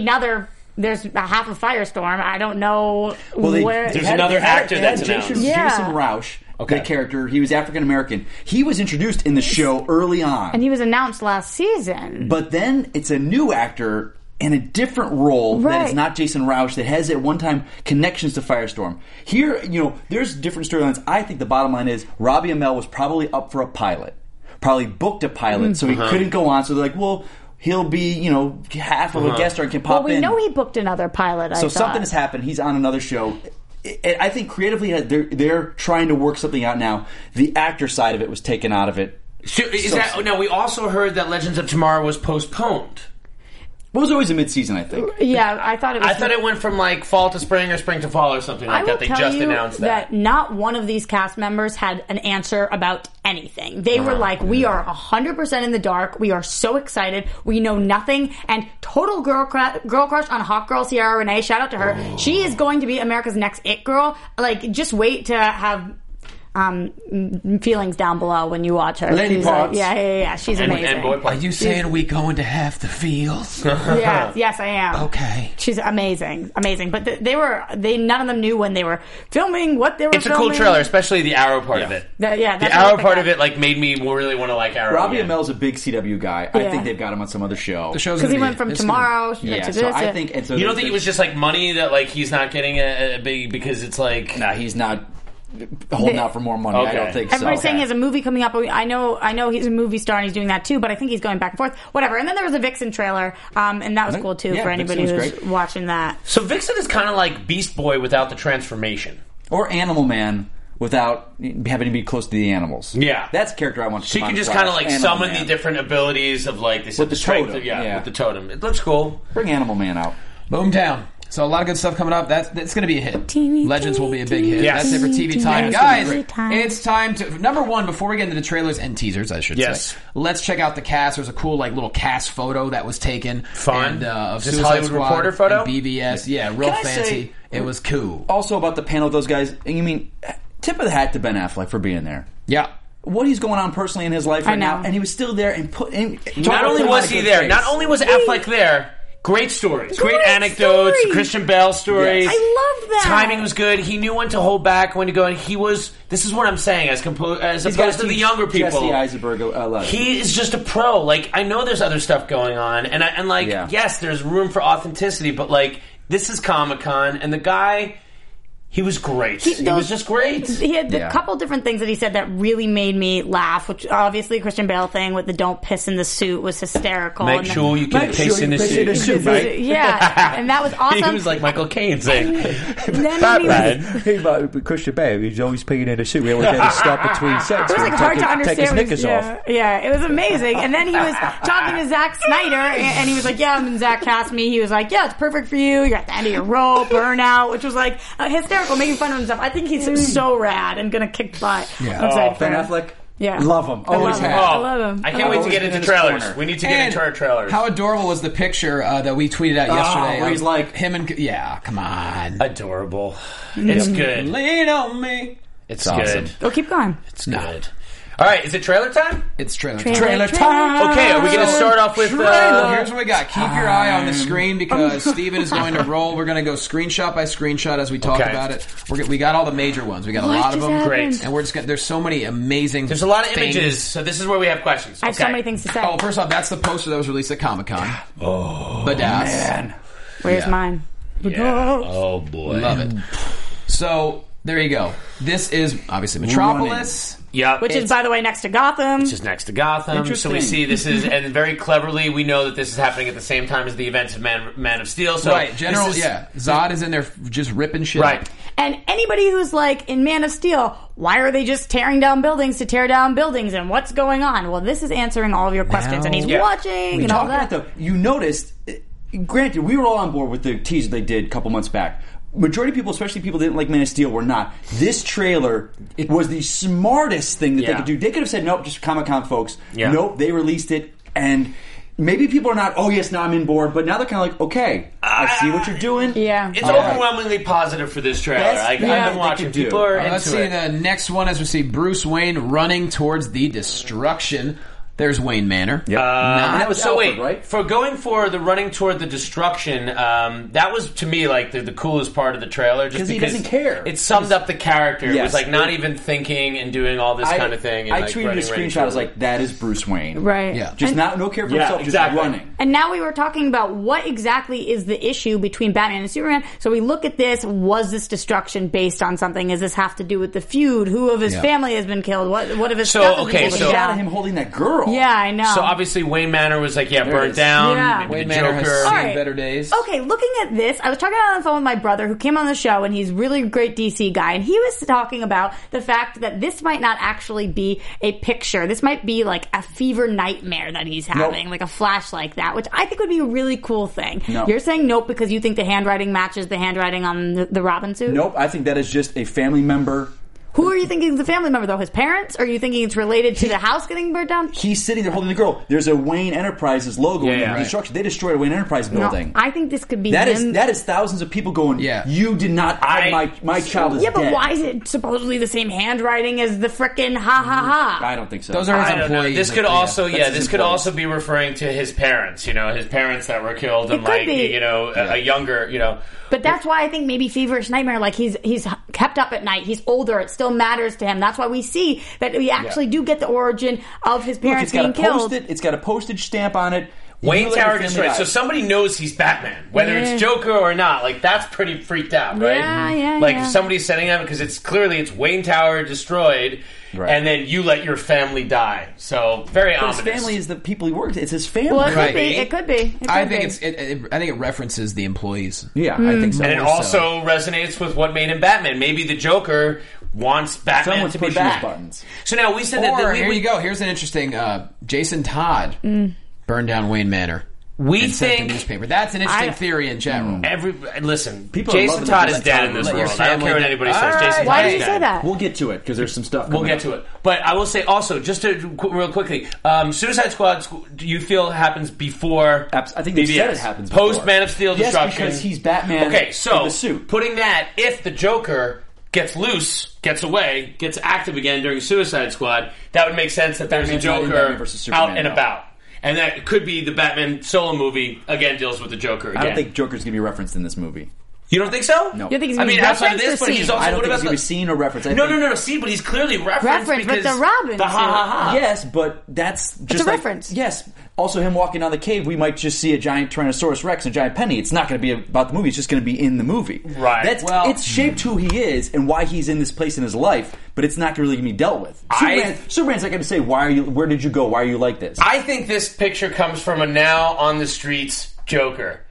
a half of Firestorm. I don't know where... There's another actor that's announced. Jason Roush, the character, he was African-American. He was introduced in the show early on. And he was announced last season. But then it's a new actor in a different role that is not Jason Roush that has at one time connections to Firestorm. Here, there's different storylines. I think the bottom line is Robbie Amell was probably up for a pilot. Probably booked a pilot, so he couldn't go on. So they're like, well, he'll be, half of a guest star and can pop in. Well, we know he booked another pilot, So something has happened. He's on another show. I think creatively, they're trying to work something out now. The actor side of it was taken out of it. Now, we also heard that Legends of Tomorrow was postponed. It was always a mid-season, I think. Yeah, I thought it was... I thought it went from, fall to spring or spring to fall or something like that. They just announced that not one of these cast members had an answer about anything. They were like, we are 100% in the dark. We are so excited. We know nothing. And total girl crush on Hawk Girl Ciara Renee. Shout out to her. She is going to be America's next It Girl. Just wait to have... feelings down below when you watch her. Lady Parts. Yeah. She's amazing. Are you saying we going to have the feels? Yes, I am. Okay. She's amazing. But none of them knew when they were filming what they were filming. It's a cool trailer, especially the Arrow part of it. The Arrow part of it made me really want to like Arrow. Robbie Amell's a big CW guy. I think they've got him on some other show. The show's because he went from Tomorrow to this. So I think. And so you don't think it was just money that he's not getting a big because it's Nah, he's not holding out for more money. Okay. I don't think so. Everybody's saying he has a movie coming up. I know he's a movie star and he's doing that too, but I think he's going back and forth. Whatever. And then there was a Vixen trailer, and that was cool too for anybody who's watching that. So Vixen is kind of like Beast Boy without the transformation. Or Animal Man without having to be close to the animals. Yeah. That's a character I want to She can just kind of summon the different abilities of with the totem. With the totem. It looks cool. Bring Animal Man out. Boomtown. So a lot of good stuff coming up. That's going to be a hit. Legends will be a big hit. Yes. That's it for TV Time. Guys, it's time to... Number one, before we get into the trailers and teasers, I should say, let's check out the cast. There's a cool little cast photo that was taken. Fun. Of this Suicide Hollywood Squad Reporter photo? BVS. Yeah, real fancy. It was cool. Also about the panel of those guys, you mean, tip of the hat to Ben Affleck for being there. Yeah. What he's going on personally in his life right now, and he was still there and put in... Not only was he there, not only was Affleck there, Great stories, great anecdotes. story. Christian Bale stories. Yes. I love that. Timing was good. He knew when to hold back, when to go. And he was. This is what I'm saying. As opposed to the younger people, Jesse Eisenberg. He is just a pro. Like, I know there's other stuff going on, and yes, there's room for authenticity, but like, this is Comic-Con, and the guy. He was great. He was just great. He had a couple different things that he said that really made me laugh, which obviously Christian Bale thing with the don't piss in the suit was hysterical. Make sure you can piss in the suit, right? Yeah, and that was awesome. He was like Michael Caine saying, Batman. Christian Bale, he's always peeing in a suit. We always had to stop between sets. It was like hard to understand. Take his knickers off. Yeah, it was amazing. And then he was talking to Zack Snyder, and he was like, yeah, and Zack cast me. He was like, yeah, it's perfect for you. You're at the end of your rope, burnout, which was like hysterical. Making fun of himself. I think he's so rad and gonna kick butt. Yeah. Ben Affleck. Yeah. Love him. Always have. I love him. I can't wait to get into trailers. We need to get into our trailers. How adorable was the picture that we tweeted out yesterday? Where he's like him and come on, adorable. It's good. Lean on me. It's good. Oh, keep going. It's good. All right, is it trailer time? It's trailer time. Okay, are we going to start off with... Here's what we got. Keep your eye on the screen because Steven is going to roll. We're going to go screenshot by screenshot as we talk about it. We got all the major ones. We got a lot of them. Happened? Great. And we're just there's so many amazing There's a lot of things. images, so this is where we have questions. I have so many things to say. Oh, first off, that's the poster that was released at Comic-Con. Oh, Badass. man. Where's mine? Yeah. Oh, boy. Love it. So, there you go. This is, obviously, Metropolis. Yeah, which is, by the way, next to Gotham. Which is next to Gotham. So we see this is, and very cleverly, we know that this is happening at the same time as the events of Man of Steel. So right, Zod is in there just ripping shit. Right. And anybody who's like, in Man of Steel, why are they just tearing down buildings to tear down buildings, and what's going on? Well, this is answering all of your questions, and he's watching and all that. You noticed, granted, we were all on board with the teaser they did a couple months back. Majority of people, especially people that didn't like Man of Steel, were not. This trailer, it was the smartest thing that they could do. They could have said, nope, just Comic-Con folks. Yeah. Nope, they released it, and maybe people are not, oh yes, now I'm in board, but now they're kind of like, okay, I see what you're doing. Yeah. It's overwhelmingly positive for this trailer. I've been watching. People are into Let's see the next one as we see Bruce Wayne running towards the destruction. There's Wayne Manor. Yep. That was Alfred, wait, right? For going for the running toward the destruction, that was to me like the coolest part of the trailer. Just because he doesn't care. It summed up the character. Yes. It was like not even thinking and doing all this kind of thing. And I like tweeted a screenshot. I was like, "That is Bruce Wayne." Right. Yeah. Just no care for himself. Just running. And now we were talking about what exactly is the issue between Batman and Superman. So we look at this. Was this destruction based on something? Does this have to do with the feud? Who of his family has been killed? What of his stuff has been taken down? Him holding that girl. Yeah, I know. So obviously Wayne Manor was like, burnt down. Yeah. Wayne Manor has seen better days. Okay, looking at this, I was talking on the phone with my brother who came on the show, and he's a really great DC guy, and he was talking about the fact that this might not actually be a picture. This might be like a fever nightmare that he's having, like a flash like that, which I think would be a really cool thing. No. You're saying nope because you think the handwriting matches the handwriting on the Robin suit? Nope, I think that is just a family member. Who are you thinking is the family member, though? His parents? Or are you thinking it's related to the house getting burnt down? He's sitting there holding the girl. There's a Wayne Enterprises logo in the reconstruction. They destroyed a Wayne Enterprise building. No, I think this could be that him. That is thousands of people going, you did not... My child is dead. Yeah, but why is it supposedly the same handwriting as the frickin' ha-ha-ha? I don't think so. Those are his employees. This could also be referring to his parents, his parents that were killed and a younger, But that's why I think maybe Feverish Nightmare, like he's kept up at night, he's older, it still matters to him. That's why we see that we actually do get the origin of his parents being killed. It's got a postage stamp on it. Wayne Tower destroyed. So somebody knows he's Batman, whether it's Joker or not. Like that's pretty freaked out, right? Yeah. Like somebody's setting up because it's Wayne Tower destroyed, and then you let your family die. So very ominous. His family is the people he works. It's his family. Well, it could be. I think it references the employees. Yeah, I think so. And it also resonates with what made him Batman. Maybe the Joker wants Batman to be back. Buttons. So now we said that. Here you go. Here's an interesting. Jason Todd burned down Wayne Manor. We think the newspaper. That's an interesting theory in chat room. Jason Todd is dead in this world. I don't care what anybody says. Jason Why Todd did you say that? We'll get to it because there's some stuff. We'll get to it. But I will say also, just to real quickly, Suicide Squad. Do you feel happens before? I think they said it happens post Man of Steel destruction. Yes, because he's Batman. Okay, so in the suit. Putting that, if the Joker gets loose, gets away, gets active again during Suicide Squad, that would make sense that there's a Joker out and about. And that could be the Batman solo movie, again, deals with the Joker again. I don't think Joker's going to be referenced in this movie. You don't think so? No. You think he's going to be outside of referenced this, or but he's seen? also... I don't what think about he's going to be seen or referenced. No, see, but he's clearly referenced But because... the Robin. The ha-ha-ha. Yes, but that's just It's a reference. Yes. Also, him walking down the cave, we might just see a giant Tyrannosaurus Rex and a giant penny. It's not going to be about the movie. It's just going to be in the movie. Right. It's shaped who he is and why he's in this place in his life, but it's not really going to be dealt with. Superman's not going to say, where did you go? Why are you like this? I think this picture comes from a now on the streets Joker.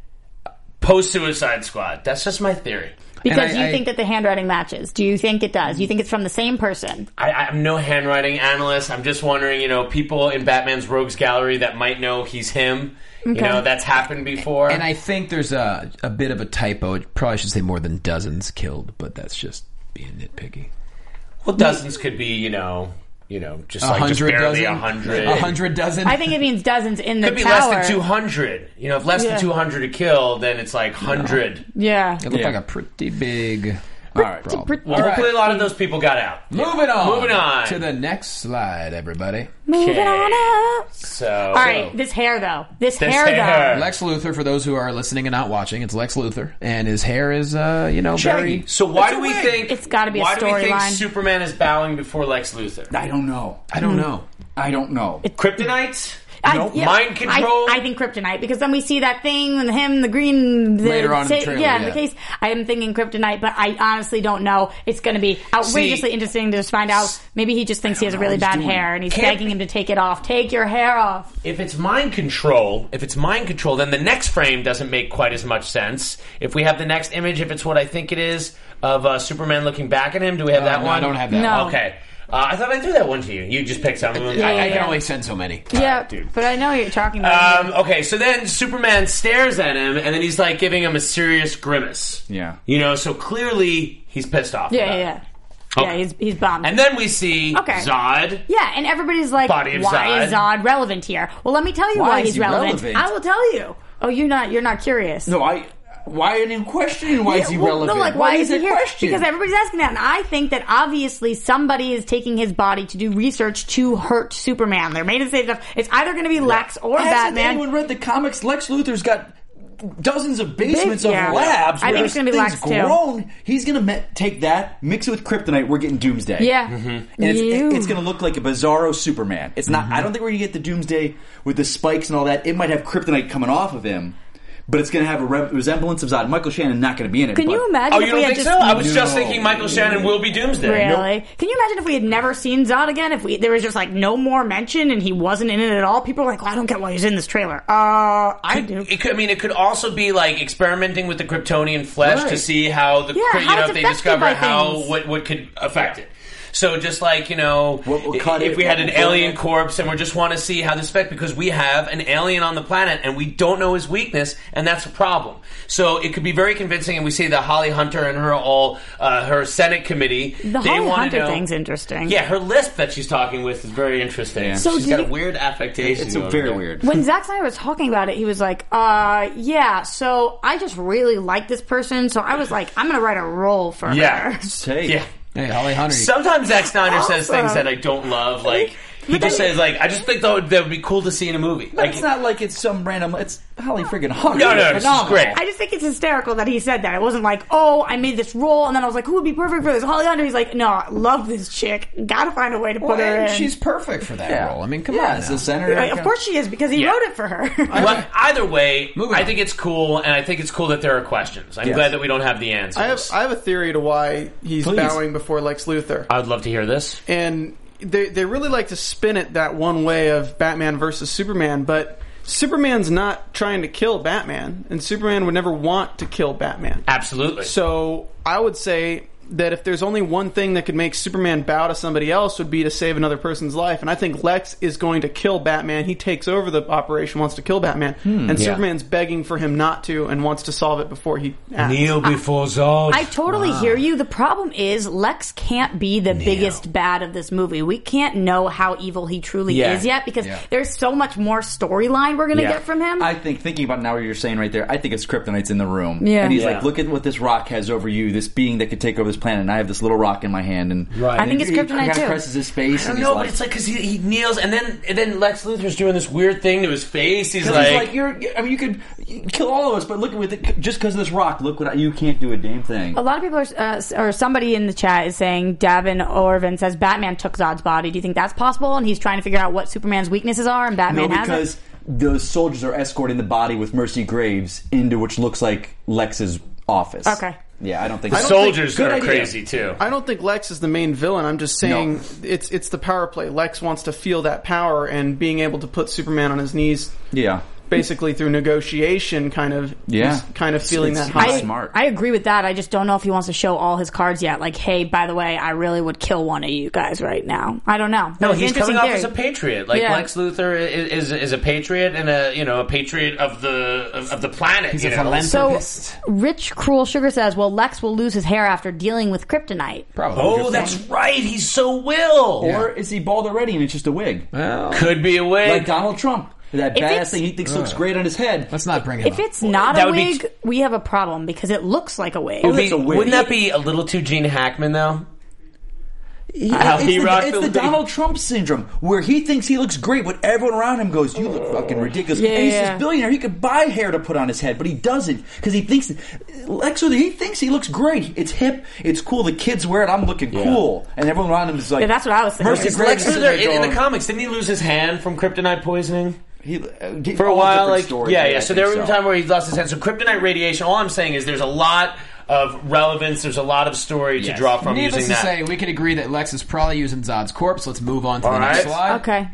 Post-Suicide Squad. That's just my theory. Because you think that the handwriting matches. Do you think it does? You think it's from the same person? I'm no handwriting analyst. I'm just wondering, people in Batman's Rogues Gallery that might know he's him. Okay. That's happened before. And I think there's a bit of a typo. It probably should say more than dozens killed, but that's just being nitpicky. Well, dozens could be, just barely 100. 100 dozen? I think it means dozens in the tower. Could be less than 200. If less than 200 to kill, then it's like 100. Yeah. It looked like a pretty big... All right. Well, hopefully a lot of those people got out. Moving on. To the next slide, everybody. Moving on up. So... All right, this hair, though. This hair. Lex Luthor, for those who are listening and not watching, it's Lex Luthor. And his hair is, very... So why do we think... It's got to be a storyline. Why do we think Superman is bowing before Lex Luthor? I don't know. I don't know. Kryptonite? Mind control? I think kryptonite, because then we see that thing with him, the green... Later on in the trailer, in the case. I am thinking kryptonite, but I honestly don't know. It's going to be outrageously interesting to just find out. Maybe he just thinks he has really bad hair, and he's begging him to take it off. Take your hair off. If it's mind control, then the next frame doesn't make quite as much sense. If we have the next image, if it's what I think it is, of Superman looking back at him, do we have that one? I don't have that one. Okay. I thought I threw that one to you. You just picked some of them. I can only send so many. Yeah, dude. But I know you're talking about okay, so then Superman stares at him, and then he's like giving him a serious grimace. Yeah. So clearly he's pissed off. Yeah. Okay. Yeah, he's bummed. And then we see Zod. Yeah, and everybody's like, why is Zod relevant here? Well, let me tell you why he's relevant. I will tell you. Oh, you're not curious. No, why are you questioning why is he relevant? No, why is he here? Because everybody's asking that, and I think that obviously somebody is taking his body to do research to hurt Superman. They're made to say stuff. It's either going to be Lex or Batman. Hasn't anyone read the comics? Lex Luthor's got dozens of basements of labs where it's gonna be Lex grown. Too. He's going to take that, mix it with kryptonite. We're getting Doomsday. Yeah, and it's going to look like a bizarro Superman. It's not. I don't think we're going to get the Doomsday with the spikes and all that. It might have kryptonite coming off of him. But it's going to have a resemblance of Zod. Michael Shannon not going to be in it. Can you imagine? Oh, you don't think so? I was just thinking Michael Shannon will be Doomsday. Really? Can you imagine if we had never seen Zod again? If there was just no more mention and he wasn't in it at all? People are like, well, I don't get why he's in this trailer. I do. It could also be like experimenting with the Kryptonian flesh to see how if they discover what could affect it. So just like, if we had an alien corpse and we just want to see how this affects, because we have an alien on the planet and we don't know his weakness, and that's a problem. So it could be very convincing, and we see that Holly Hunter and her Senate committee. The Holly Hunter thing's interesting. Yeah, her lisp that she's talking with is very interesting. Yeah. So she's got a weird affectation. It's very weird. When Zack Snyder was talking about it, he was like, so I just really like this person, so I was like, I'm going to write a role for her. Yeah. Hey, Holly Hunter. Sometimes Zack Snyder says things that I don't love. Like, he just says, I just think that would be cool to see in a movie. But it's not like it's some random... It's Holly friggin' Hunter. No, this is great. I just think it's hysterical that he said that. It wasn't like, I made this role, and then I was like, who would be perfect for this? Holly Hunter. He's like, no, I love this chick. Gotta find a way to put her in. She's perfect for that role. I mean, come on. As the senator. Of course she is, because he wrote it for her. Well, either way, I think it's cool, and I think it's cool that there are questions. I'm glad that we don't have the answers. I have a theory to why he's bowing before Lex Luthor. I would love to hear this. And they really like to spin it that one way of Batman versus Superman, but Superman's not trying to kill Batman, and Superman would never want to kill Batman. Absolutely. So I would say that if there's only one thing that could make Superman bow to somebody else, would be to save another person's life. And I think Lex is going to kill Batman. He takes over the operation, wants to kill Batman. And Superman's begging for him not to and wants to solve it before he acts. Kneel before Zod. I totally hear you. The problem is Lex can't be the biggest bad of this movie. We can't know how evil he truly is yet, because there's so much more storyline we're going to get from him. I think, thinking about now what you're saying right there, I think it's Kryptonite's in the room. Yeah. And he's like, look at what this rock has over you, this being that could take over this planet, and I have this little rock in my hand, and I think it's kryptonite too. He presses his face. I don't know, but it's like because he kneels, and then Lex Luthor's doing this weird thing to his face. He's like, you could kill all of us, but look with it just because of this rock. Look what you can't do a damn thing. A lot of people or somebody in the chat is saying Davin Orvin says Batman took Zod's body. Do you think that's possible? And he's trying to figure out what Superman's weaknesses are, and Batman has it? No, because those soldiers are escorting the body with Mercy Graves into which looks like Lex's office. Okay. Yeah, I don't think the soldiers are crazy too. I don't think Lex is the main villain. I'm just saying it's the power play. Lex wants to feel that power, and being able to put Superman on his knees. Yeah. Basically through negotiation, kind of feeling that high. Smart. I agree with that. I just don't know if he wants to show all his cards yet. Like, hey, by the way, I really would kill one of you guys right now. I don't know. No, he's coming off as a patriot. Like Lex Luthor is a patriot and a patriot of the planet. He's a philanthropist. So Rich Cruel Sugar says, well, Lex will lose his hair after dealing with kryptonite. Probably. Oh, that's right. He so will. Or is he bald already and it's just a wig? Well, could be a wig. Like Donald Trump. That badass thing he thinks looks great on his head. Let's not bring him up. If it's not a wig, we have a problem because it looks like a wig. Wouldn't that be a little too Gene Hackman, though? It's the Donald Trump syndrome, where he thinks he looks great, but everyone around him goes, you look fucking ridiculous. And he's this billionaire. He could buy hair to put on his head, but he doesn't, because he thinks Lex Luthor, he thinks he looks great. It's hip, it's cool, the kids wear it, I'm looking cool. And everyone around him is like... Yeah, that's what I was thinking. Lex Luthor, in the comics, didn't he lose his hand from kryptonite poisoning? For a while, So there was a time where he lost his hand. So kryptonite radiation. All I'm saying is there's a lot of relevance. There's a lot of story to draw from using that. Needless to say, we can agree that Lex is probably using Zod's corpse. Let's move on to the next slide. Okay.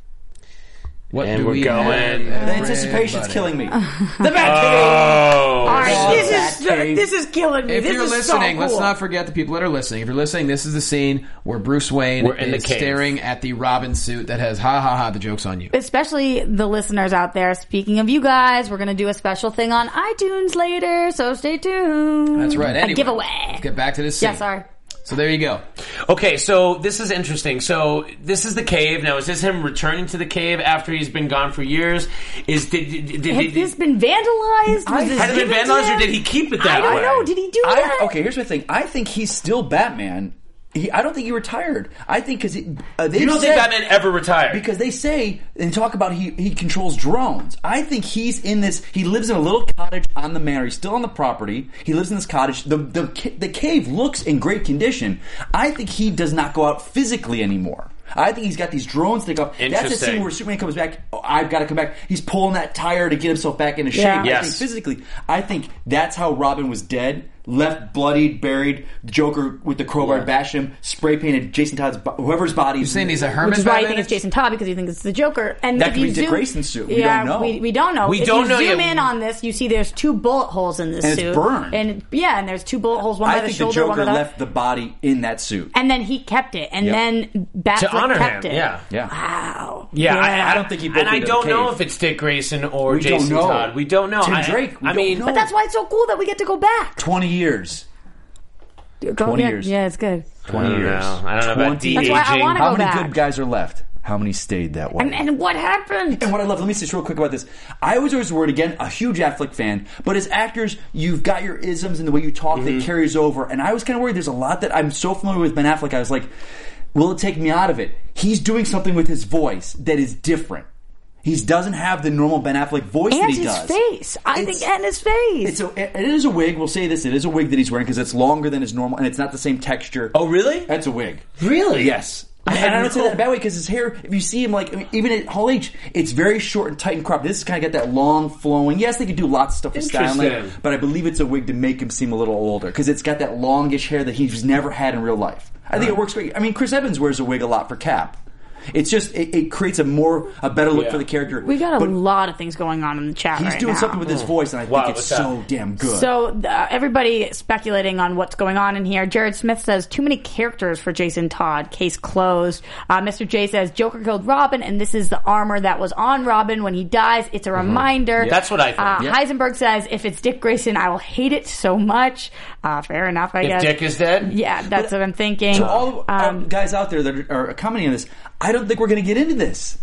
What and do we're we going. The anticipation's killing me. The Batcave. All right, this is killing me. If this you're is listening, so cool. let's not forget the people that are listening. If you're listening, this is the scene where Bruce Wayne is staring at the Robin suit that has "ha ha ha." The joke's on you. Especially the listeners out there. Speaking of you guys, we're going to do a special thing on iTunes later, so stay tuned. That's right. Anyway, a giveaway. Let's get back to this scene. Yeah, sorry. So there you go. Okay, so this is interesting. So this is the cave. Now, is this him returning to the cave after he's been gone for years? Has this been vandalized? Has it been vandalized, or did he keep it that way? I don't know. Did he do that? Okay, here's my thing. I think he's still Batman. I don't think he retired. I think because you don't think Batman ever retired? Because they say and talk about he controls drones. I think he's in this. He lives in a little cottage on the manor. He's still on the property. He lives in this cottage. The cave looks in great condition. I think he does not go out physically anymore. I think he's got these drones to go. That's the scene where Superman comes back. Oh, I've got to come back. He's pulling that tire to get himself back into shape. Yeah. I think physically. I think that's how Robin was dead. Left bloodied, buried. The Joker with the crowbar bashed him. Spray painted Jason Todd's whoever's body. You're saying he's a hermit? Which is why I think it's Jason Todd, because you think it's the Joker. And that could be Dick Grayson's suit. We don't know. We don't know. We don't know. If you zoom in on this, you see there's 2 bullet holes in this suit. And it's burned. And there's 2 bullet holes, one by the shoulder, one by the... I think the Joker left the body in that suit. And then he kept it. And then Batfleck kept it. Yeah. Wow. Yeah, I don't think he broke and I into don't the know cave. if it's Dick Grayson or Jason Todd. We don't know. Tim Drake. We don't know. But that's why it's so cool that we get to go back. 20 years. 20 years. Yeah, it's good. 20 years. I don't know about de-aging. That's why I want to How go many back. good guys are left? How many stayed that way? And what happened? And what I love, let me say this real quick about this. I was always worried, again, a huge Affleck fan, but as actors, you've got your isms and the way you talk that carries over. And I was kind of worried there's a lot that I'm so familiar with Ben Affleck, I was like, will it take me out of it? He's doing something with his voice that is different. He doesn't have the normal Ben Affleck voice that he does. And his face. I think and his face. It is a wig. We'll say this. It is a wig that he's wearing because it's longer than his normal, and it's not the same texture. Oh, really? That's a wig. Really? Yes. And I don't say that in a bad way because his hair, if you see him, even at Hall H, it's very short and tight and cropped. This is kind of got that long flowing. Yes, they could do lots of stuff with styling, but I believe it's a wig to make him seem a little older because it's got that longish hair that he's never had in real life. I think it works great. I mean, Chris Evans wears a wig a lot for Cap. It's just it creates a better look for the character. We got a lot of things going on in the chat right now. He's doing something with his voice, and I think it's so damn good. So everybody speculating on what's going on in here. Jared Smith says too many characters for Jason Todd. Case closed. Mr. J says Joker killed Robin, and this is the armor that was on Robin when he dies. It's a reminder. That's what I think. Heisenberg says if it's Dick Grayson, I will hate it so much. Fair enough, I guess. If Dick is dead, yeah, that's what I'm thinking. To all guys out there that are commenting on this, I don't think we're going to get into this.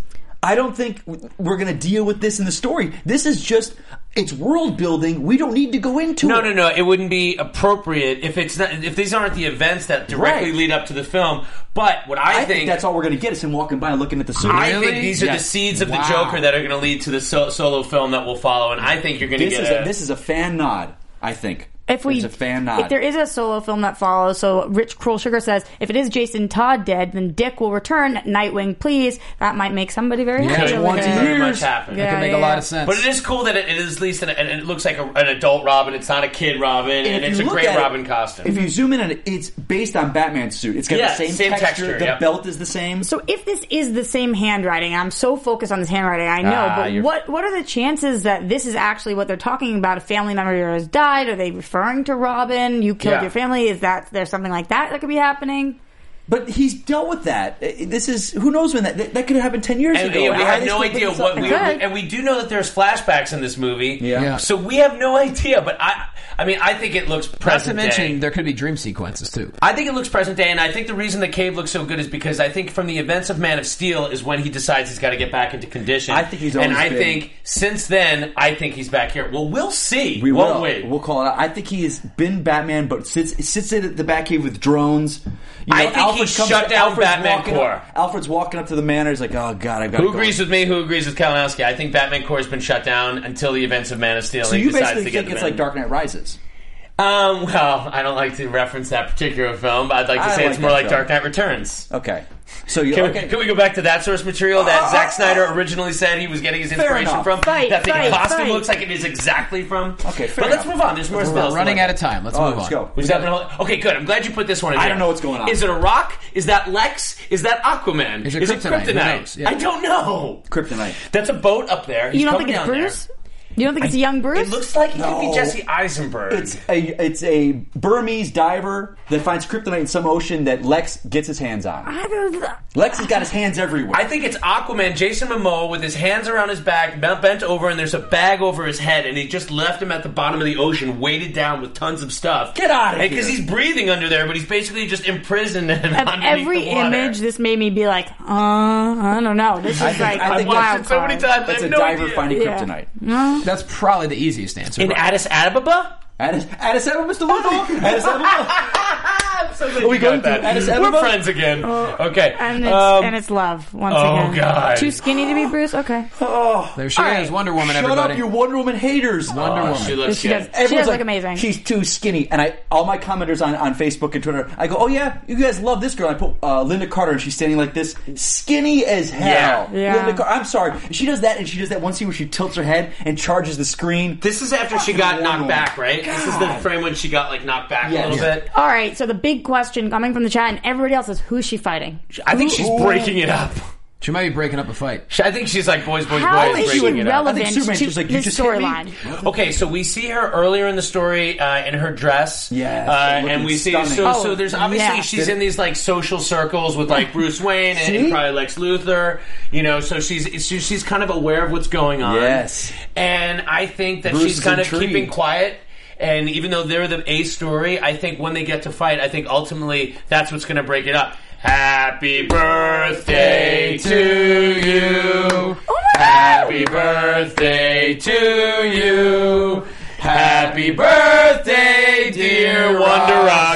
I don't think we're going to deal with this in the story. This is just, it's world building. We don't need to go into it. No. It wouldn't be appropriate if these aren't the events that directly lead up to the film. But what I think that's all we're going to get is him walking by and looking at the suit. I think these are the seeds of the Joker that are going to lead to the solo film that will follow, and I think you're going to get this is a fan nod, I think. If there is a solo film that follows, so Rich Cruel Sugar says, if it is Jason Todd dead, then Dick will return. Nightwing, please. That might make somebody very happy. It won't very much happen. It can make a lot of sense. But it is cool that it is at least, and it looks like an adult Robin. It's not a kid Robin, and it's a great Robin costume. If you zoom in on it, it's based on Batman's suit. It's got the same texture. The belt is the same. So if this is the same handwriting, I'm so focused on this handwriting, I know, but what are the chances that this is actually what they're talking about? A family member has died? Are they referring to Robin? You killed your family. There's something like that could be happening? But he's dealt with that. This is, who knows when that could have happened 10 years ago. We have no idea what and we do know that there's flashbacks in this movie. Yeah. So we have no idea. But I think it looks present day. Not to mention, there could be dream sequences too. I think it looks present day, and I think the reason the cave looks so good is because I think from the events of Man of Steel is when he decides he's got to get back into condition. I think he's always been. And I think since then, I think he's back here. Well, we'll see. Won't we? We'll call it out. I think he has been Batman, but sits in the Batcave with drones. I think he shut down Batman Corps. Alfred's walking up to the manor. He's like, oh, God, I've got to go. Who agrees with me? Who agrees with Kalinowski? I think Batman Corps has been shut down until the events of Man of Steel. So you basically think it's like Dark Knight Rises? Well, I don't like to reference that particular film, but I'd like to say it's more like Dark Knight Returns. Okay. So can we go back to that source material that Zack Snyder originally said he was getting his inspiration from? That the costume looks like it is exactly from? Okay, but let's move on. There's more spells. We're running out of time. Let's move on. Let's go. Okay, good. I'm glad you put this one in there. I don't know what's going on. Is it a rock? Is that Lex? Is that Aquaman? Is it Kryptonite? I don't know. Kryptonite. That's a boat up there. You don't think it's Bruce? You don't think it's a young Bruce? It looks like he could be Jesse Eisenberg. It's a Burmese diver that finds kryptonite in some ocean that Lex gets his hands on. Lex has got his hands everywhere. I think it's Aquaman, Jason Momoa, with his hands around his back, bent over, and there's a bag over his head, and he just left him at the bottom of the ocean, weighted down with tons of stuff. Get out of here! Because he's breathing under there, but he's basically just imprisoned underneath every the water. Image, this made me be like, I don't know. This is I've watched it so many times. It's a diver finding kryptonite. No. That's probably the easiest answer. In Addis Ababa? Addis Ababa, Mr. Luthor? Addis Ababa? Are we going to Addis Ababa? We're friends again. Okay. And it's love, once again. Oh, God. Too skinny to be Bruce? Okay. There she is, Wonder Woman, everybody. Shut up, you Wonder Woman haters. Wonder Woman. She looks good. She does look amazing. She's too skinny. And all my commenters on Facebook and Twitter, I go, oh, yeah, you guys love this girl. I put Linda Carter, and she's standing like this, skinny as hell. Yeah. Linda Carter, I'm sorry. She does that, and she does that one scene where she tilts her head and charges the screen. This is after she got knocked back, right? God. This is the frame when she got knocked back a little bit. All right, so the big question coming from the chat and everybody else is, who's she fighting? I think she's breaking it up. She might be breaking up a fight. I think she's like, boys, How is she breaking it up. relevant to this storyline? Okay, so we see her earlier in the story in her dress. Yeah. And we see so there's obviously she's in these social circles with Bruce Wayne and probably Lex Luthor. So she's kind of aware of what's going on. Yes. And I think that she's kind of keeping quiet. And even though they're the A story, I think when they get to fight, I think ultimately that's what's going to break it up. Happy birthday to you. Happy birthday to you. Happy birthday, dear Wonder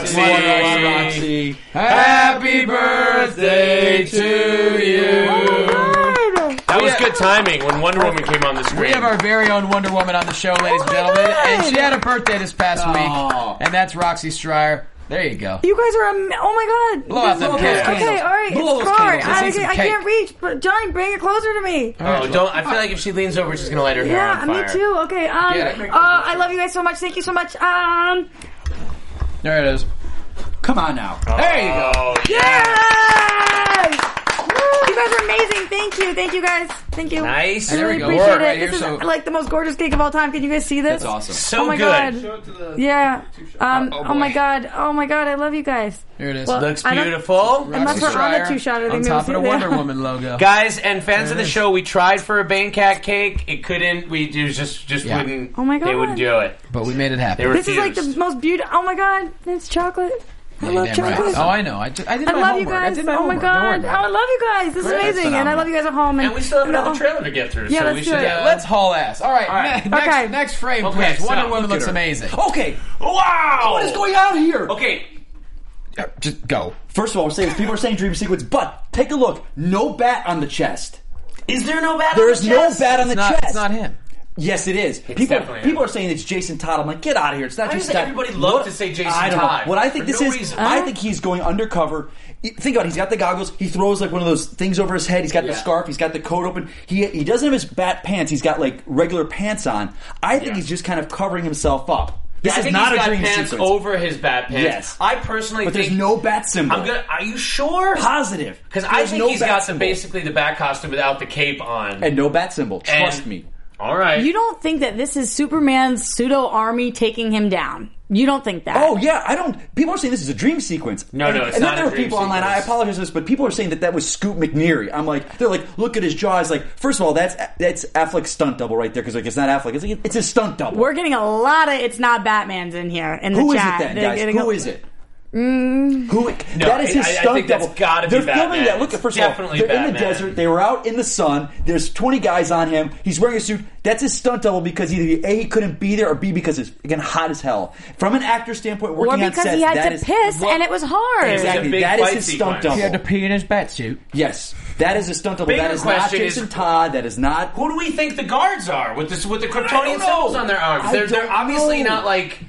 Roxy. Happy birthday to you. That was good timing when Wonder Woman came on the screen. We have our very own Wonder Woman on the show, ladies and gentlemen. And she had a birthday this past week. And that's Roxy Stryer. There you go. You guys are oh my God. Blow out them candles. Okay, all right. Blow it's hard. I cake. can't reach. But Johnny, bring it closer to me. Don't. I feel like if she leans over, she's going to light her hair on fire. Yeah, me too. Okay. I love you guys so much. Thank you so much. There it is. Come on now. There you go. Yay! You guys are amazing. Thank you guys. Thank you. Nice. I really appreciate it. This is like the most gorgeous cake of all time. Can you guys see this? That's awesome. So my good. God. Show it to the oh my God. I love you guys. Here it is. Looks beautiful. Unless we're on the two-shot, on top of the Wonder Woman logo. Guys and fans of the show, we tried for a Bane Cat cake. It couldn't. We just wouldn't. Oh my God. They wouldn't do it. But we made it happen. This is like the most beautiful. Oh my God. It's chocolate. I love Charlie Puth. Oh, I know. I did my love homework. you guys. I did my Oh my homework. god. I love you guys. This is amazing. And I love you guys at home. And we still have another trailer to get through. Yeah, so let's we do should. it. Let's haul ass. All right. Next frame, Okay, please. so, Wonder Woman look at looks her. amazing. Okay. Wow! What is going on here? Okay. Just go. First of all, people are saying dream sequence, but take a look. No bat on the chest. Is there no bat There on is the no chest? bat on the chest. It's not him. Yes, it is. definitely People are saying it's Jason Todd. I'm like, get out of here. It's not Why Jason does Todd. everybody love to say Jason I don't Todd? know. What I think For this no is, reason. I think he's going undercover. Think about it. He's got the goggles. He throws like one of those things over his head. He's got the scarf. He's got the coat open. He doesn't have his bat pants. He's got like regular pants on. I think he's just kind of covering himself up. This I is think not he's a got dream pants sequence. over his bat pants. Yes. I personally But think there's no bat symbol. Are you sure? Positive. Because I There's think no he's bat got symbol. basically the bat costume without the cape on. And no bat symbol. Trust And- me. All right. You don't think that this is Superman's pseudo army taking him down? You don't think that? Oh yeah, I don't. People are saying this is a dream sequence. No, and, it's and not then there a are dream people online. I sequence. apologize for this, but people are saying that was Scoot McNeary. I'm like, they're like, look at his jaws. Like, first of all, that's Affleck's stunt double right there because like it's not Affleck. It's like, it's a stunt double. We're getting a lot of "it's not Batman's" in here in the Who is chat. it then, They're guys? getting Who a- is it? That is his I stunt think that's double. gotta be They're filming Batman. that. Look, first of all, Definitely they're in the Batman. desert. They were out in the sun. There's 20 guys on him. He's wearing a suit. That's his stunt double because either A, he couldn't be there, or B, because it's again hot as hell. From an actor standpoint, Or working on because sets, he had that to is piss and it was hard. exactly big that is fight his stunt sequence. double. He had to pee in his bat suit. Yes, that is a stunt double. Bigger That is not question is- Jason Todd. That is not. Who do we think the guards are with the I Kryptonian don't know. symbols on their arms? I They're don't obviously know. not like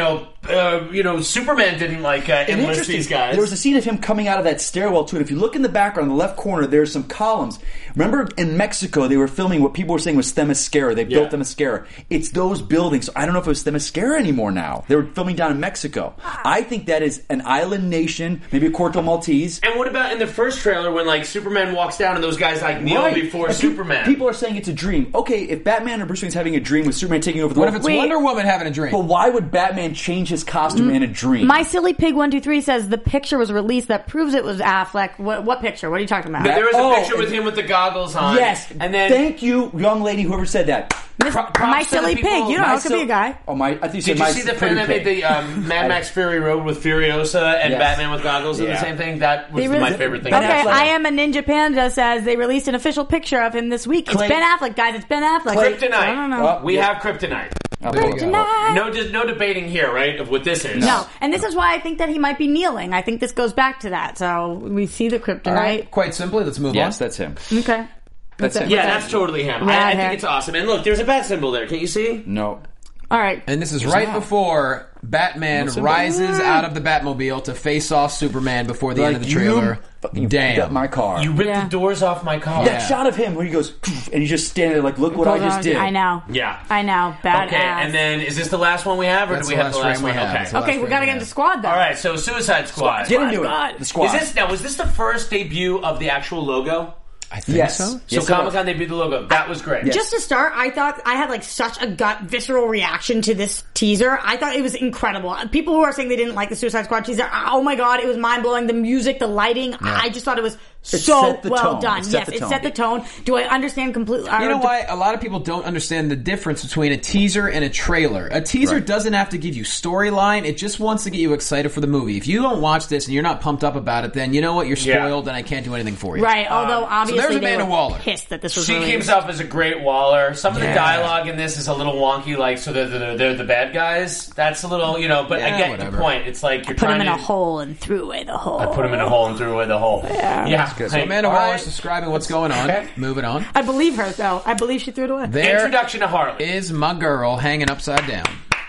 Superman didn't like And enlist interesting, these guys. there was a scene of him coming out of that stairwell too. And if you look in the background, in the left corner, there's some columns. Remember in Mexico, they were filming what people were saying was Themyscira. They built Themyscira. It's those buildings. I don't know if it was Themyscira anymore now. They were filming down in Mexico. I think that is an island nation, maybe a Corto Maltese. And what about in the first trailer when like Superman walks down and those guys like kneel Right. before And Superman? People are saying it's a dream. Okay, if Batman or Bruce Wayne's having a dream with Superman taking over the What world, if it's Wonder Woman having a dream? but why would Batman change his costume in a dream? My silly pig 123 says the picture was released that proves it was Affleck. What picture? What are you talking about? There was a Oh, picture with him with the goggles on. Yes, and then thank you, young lady, whoever said that. props My to the silly people- pig. You don't know. It could be a guy. Oh my! I think you said Did you my see the pretty fan that made pig. the Mad Max Fury Road with Furiosa and Yes. Batman with goggles and the Yeah. same thing? That was They really- my favorite thing. Okay, Affleck. I am a Ninja Panda says they released an official picture of him this week. It's Clay- Ben Affleck, guys. It's Ben Affleck. Kryptonite. I don't know. Oh, We yeah. have Kryptonite. Oh, there you go. Kryptonite. No debating here, right? Of what this is. No, and this is why I think that he might be kneeling. I think this goes back to that. So we see the Kryptonite. Quite simply, let's move Yes, on. that's him. Okay. That's it. Yeah, that's totally him. Rat I hair. think it's awesome. And look, there's a bat symbol there. Can you see? No. All right. And this is right before Batman rises out of the Batmobile to face off Superman before the end of the trailer. You Damn. got my car. You ripped Yeah. the doors off my car. that shot of him where he goes, and he's just standing there like, look what I just did. I know. Yeah. I know. Badass. Okay, and then is this the last one we have, or That's do we the have the last last frame one? we have. Okay. That's the Okay, we got to get into squad though. All right, so Suicide Squad. Get into Squad. it. The squad. Was this the first debut of the actual logo? I think Yes. so. So Yes, it Comic-Con debuted the logo. That was great. Just to start, I thought I had like such a gut, visceral reaction to this teaser. I thought it was incredible. People who are saying they didn't like the Suicide Squad teaser, oh my god, it was mind blowing. The music, the lighting, I just thought it was so set the well tone. done. It set Yes, the it tone. set the tone. Do I understand completely? You know why? A lot of people don't understand the difference between a teaser and a trailer. A teaser doesn't have to give you storyline. It just wants to get you excited for the movie. If you don't watch this and you're not pumped up about it, then you know what? You're spoiled and I can't do anything for you. Right, although obviously there's they Amanda were Waller. pissed that this was She released. comes up as a great Waller. Some of the dialogue in this is a little wonky, like, so they're the bad guys. That's a little, but I get whatever. the point. It's like you're Put trying him in to... a hole and threw away the hole. I put him in a hole and threw away the hole. Yeah. So Amanda All Waller's right. describing what's going on. Okay. Moving on. I believe her though. I believe she threw it away. There Introduction to Harley. is my girl hanging upside down.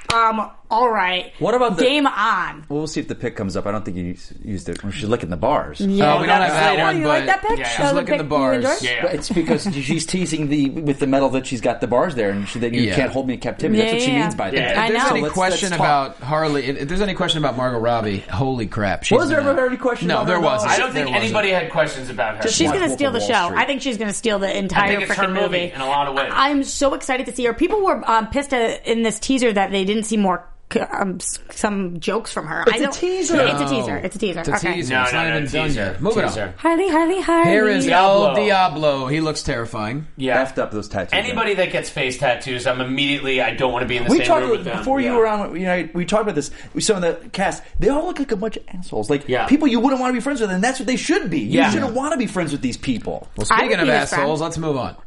All right. What about the- game on? Well, we'll see if the pic comes up. I don't think you used it. She's licking the bars. Yeah, we don't have that Oh, one, you but like that pic? Yeah, That she's was a licking pic the you bars. enjoyed? Yeah. But it's because she's teasing with the metal that she's got the bars there, and that you Yeah. can't hold me in captivity. That's what she Yeah. means by that. Yeah. I If there's know. any Let's question talk. about Harley, if there's any question about Margot Robbie, holy crap. She's Was there gonna- ever any question No, about there her? wasn't. I don't think There wasn't. anybody had questions about her. She's going to Wolf steal of the Wall show. Street. I think she's going to steal the I entire think it's her freaking movie in a lot of ways. I'm so excited to see her. People were pissed in this teaser that they didn't see more some jokes from her. It's a teaser. It's a teaser. It's a teaser. It's a Okay. teaser. No, It's not even done yet. Moving on. Harley. Here is Diablo. El Diablo. He looks terrifying. Yeah. Effed up those tattoos. Anybody that gets face tattoos, I don't want to be in the same room with them. Before you were on, we talked about this. We saw in the cast, they all look like a bunch of assholes. Like people you wouldn't want to be friends with, and that's what they should be. You shouldn't want to be friends with these people. Well, speaking of assholes, let's move on.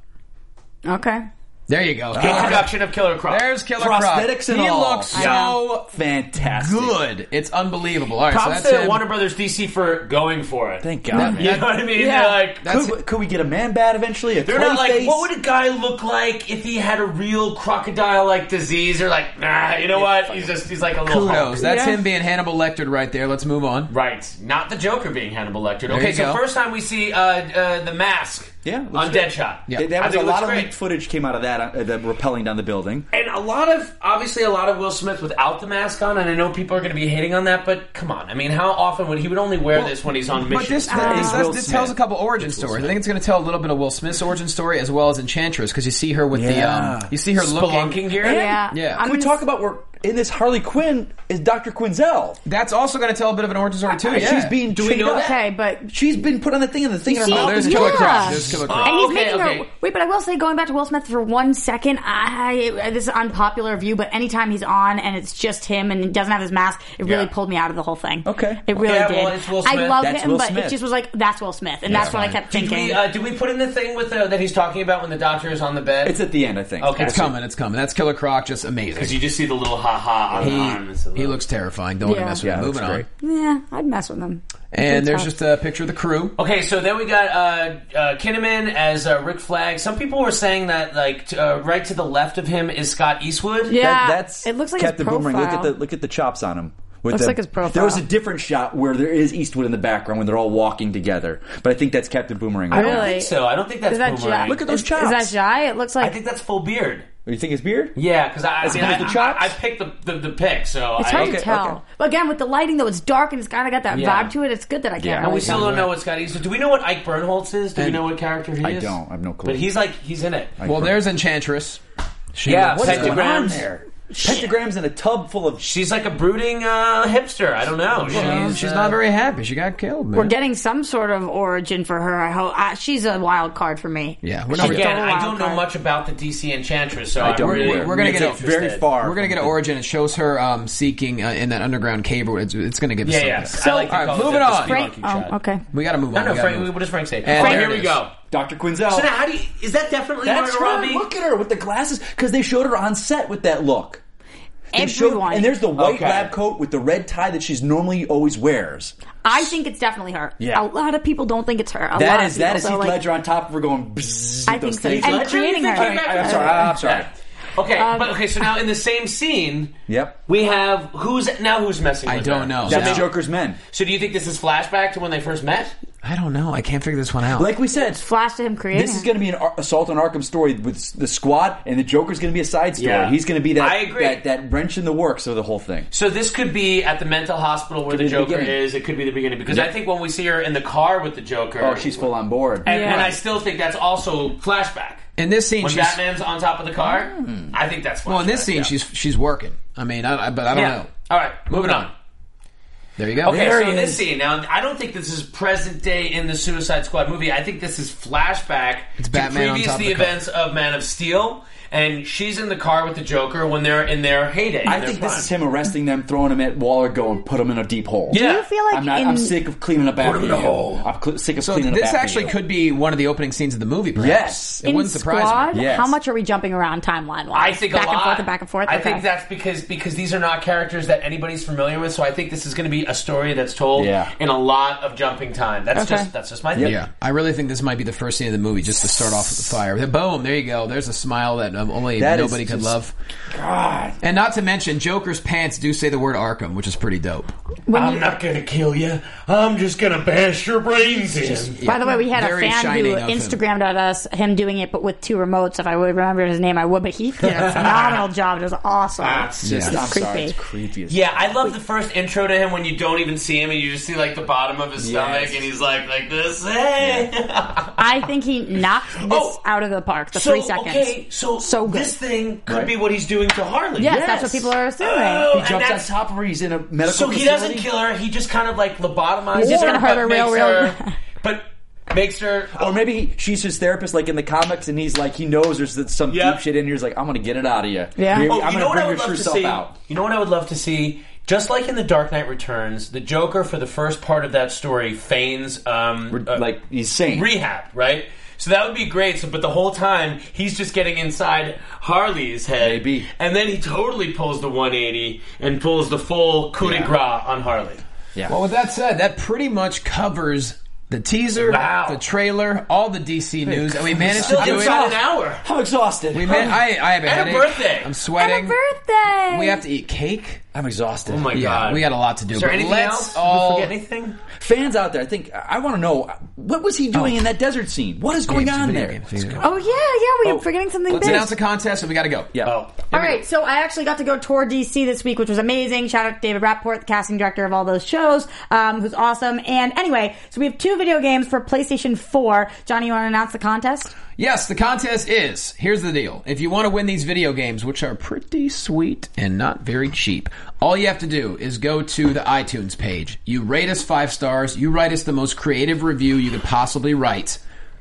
Okay. There you go. Introduction of Killer Croc. There's Killer Croc. Prosthetics and all. He looks so fantastic. good. It's unbelievable. All right, Props so that's to Warner Brothers DC for going for it. Thank God. You know what I mean? Yeah. They're like, Could we get a man bat eventually? they're not like, what would a guy look like if he had a real crocodile-like disease? They're like, nah, you know what? He's like a little kudos. Hulk. That's him being Hannibal Lectered right there. Let's move on. Right. Not the Joker being Hannibal Lecter. There Okay, you so go. first time we see the mask on Deadshot. Yeah. There was a lot of great. leaked footage came out of that, the rappelling down the building. And a lot of Will Smith without the mask on, and I know people are going to be hating on that, but come on. I mean, how often would he only wear this when he's on mission? But this tells a couple origin stories. I think it's going to tell a little bit of Will Smith's origin story as well as Enchantress, because you see her with you see her spelunking looking here. Yeah. Can we talk about where in this Harley Quinn is Dr. Quinzel? That's also going to tell a bit of an origin story too. She's being trained up. Okay, but She's been put on the thing, and the thing in her see, mouth. There's is Killer yours. Croc. There's Killer Croc. And he's Okay, making okay. her. Wait, but I will say, going back to Will Smith for 1 second, this is an unpopular view, but anytime he's on and it's just him and he doesn't have his mask, it really pulled me out of the whole thing. Okay. It really Yeah, did. well, it's Will Smith. I love That's him, Will but Smith. it just was like, that's Will Smith. And that's what I kept thinking. Did we put in the thing with that he's talking about when the doctor is on the bed? It's at the end, I think. Okay. It's coming. That's Killer Croc. Just amazing. Because you just see the little ha-ha on the arm. He looks terrifying. Don't want to mess with him. Moving on. Yeah, I'd mess with him. And there's just a picture of the crew. Okay, so then we got Kinnaman as Rick Flag. Some people were saying that right to the left of him is Scott Eastwood. Yeah, That's it looks like Captain his profile. Boomerang. Look at the chops on him. Looks like his profile. There was a different shot where there is Eastwood in the background when they're all walking together, but I think that's Captain Boomerang. I don't think so. I don't think that's Is that Boomerang. Jai? Look at those Is chops. that Jai? It looks like. I think that's full beard. You think it's beard? Yeah, because I the chops? I picked the pick, so It's hard to Okay, tell. okay. But again, with the lighting, though, it's dark and it's kind of got that Yeah. vibe to it. It's good that I can't. And really we still tell. don't know what Scott Eastwood. Do we know what Ike Bernholtz is? Do we know what character he is? I don't. I have no clue. But he's in it. Well, there's Enchantress. Yeah, What's going on pentagrams. there? Pentagrams in a tub full of... She's like a brooding hipster. I don't know. She's not very happy. She got killed, man. We're getting some sort of origin for her. I hope she's a wild card for me. Yeah, She's Again, still a I wild don't know card. much about the DC Enchantress, so I don't really, either. We're gonna get It's very far. We're gonna get an origin. It shows her seeking in that underground cave. It's gonna give us Yeah. something. I like to all right, call it moving the on. speed Frank, monkey shot. okay. We got to move on. No, We gotta Frank. move. What does Frank say? And Frank, there here it we is. go. Dr. Quinzel. So now, is that definitely That's Margot right. Robbie? Look at her with the glasses, because they showed her on set with that look. They showed- Everyone. and there's the white Okay. lab coat with the red tie that she's normally always wears. I think it's definitely her. Yeah. A lot of people don't think it's her. That is Heath Ledger on top of her going bzzz I with think those so. things. And Ledger, creating you her. think I'm sorry. Okay, so now in the same scene, Yep. we have who's messing with I don't her? know. That's Now- Joker's men. So do you think this is flashback to when they first met? I don't know. I can't figure this one out. Like we said, Flash to him creating this is her. going to be an Assault on Arkham story with the Squad, and the Joker's going to be a side story. Yeah. He's going to be that, I agree. that wrench in the works of the whole thing. So this could be at the mental hospital where Could the be the Joker beginning. is. It could be the beginning because Yep. I think when we see her in the car with the Joker, Oh, she's full on board. and Yeah. I still think that's also flashback. In this scene, When she's Batman's on top of the car, I think that's flashback. well. In this scene, yeah. she's working. I mean, but I don't know. All right, moving on. There you go. Okay, There so he this is. scene now, I don't think this is present day in the Suicide Squad movie. I think this is flashback It's to Batman on previous top of the the car. events of Man of Steel, and she's in the car with the Joker when they're in their heyday. I in their think this prime. is him arresting them, throwing him at Waller, going, put him in a deep hole. Yeah. Do you feel like I'm sick of cleaning up after you. I'm sick of So cleaning up this after actually you. could be one of the opening scenes of the movie. Perhaps. Yes. It in wouldn't surprise Squad, me. Yes. how much are we jumping around timeline wise? I think back a lot. and forth and back and forth. I Okay. think that's because these are not characters that anybody's familiar with. So I think this is going to be a story that's told in a lot of jumping time. That's Okay. just my thing. Yeah, I really think this might be the first scene of the movie, just to start off with the fire. Boom! There you go. There's a smile that only That is nobody could just- love. God. And not to mention, Joker's pants do say the word Arkham, which is pretty dope. I'm not going to kill you. I'm just going to bash your brains in. By the way, we had a Very fan who shining of him. Instagrammed at us him doing it, but with 2 remotes. If I would remember his name, I would. But he did a phenomenal job. It was awesome. It's just, It's I'm creepy. sorry, it's creepy as Yeah, I love the first intro to him when you don't even see him and you just see like the bottom of his stomach and he's like this. Hey. I think he knocked this out of the park. The 3 seconds. Okay, so So good. This thing could be what he's doing to Harley. Yes, that's what people are assuming. He jumps on top of her. He's in a medical facility. He doesn't kill her. He just kind of like lobotomizes her. He's just going to hurt her real. But makes her... Or maybe she's his therapist like in the comics and he's like, he knows there's some deep shit in here. He's like, I'm going to get it out of you. Yeah. I'm going to bring your true self out. You know what I would love to see? Just like in The Dark Knight Returns, the Joker for the first part of that story feigns... like he's sane. Rehab, right? So that would be great. But the whole time, he's just getting inside Harley's head. Maybe. And then he totally pulls the 180 and pulls the full coup de grace on Harley. Yeah. Well, with that said, that pretty much covers the teaser, the trailer, all the DC news, and we managed to do it. An hour. I'm exhausted. I have a headache. Birthday. I'm sweating. And a birthday. We have to eat cake. I'm exhausted. Oh my God. We got a lot to do. Is there anything else? Did we forget anything? Fans out there, I want to know, what was he doing in that desert scene? What is going on there? Oh, yeah, we were forgetting something Let's big. announce the contest and we got to go. Yeah. All right, so I actually got to go tour DC this week, which was amazing. Shout out to David Rappaport, the casting director of all those shows, who's awesome. And anyway, so we have 2 video games for PlayStation 4. Johnny, you want to announce the contest? Yes, the contest is, here's the deal. If you want to win these video games, which are pretty sweet and not very cheap, all you have to do is go to the iTunes page. You rate us 5 stars. You write us the most creative review you could possibly write.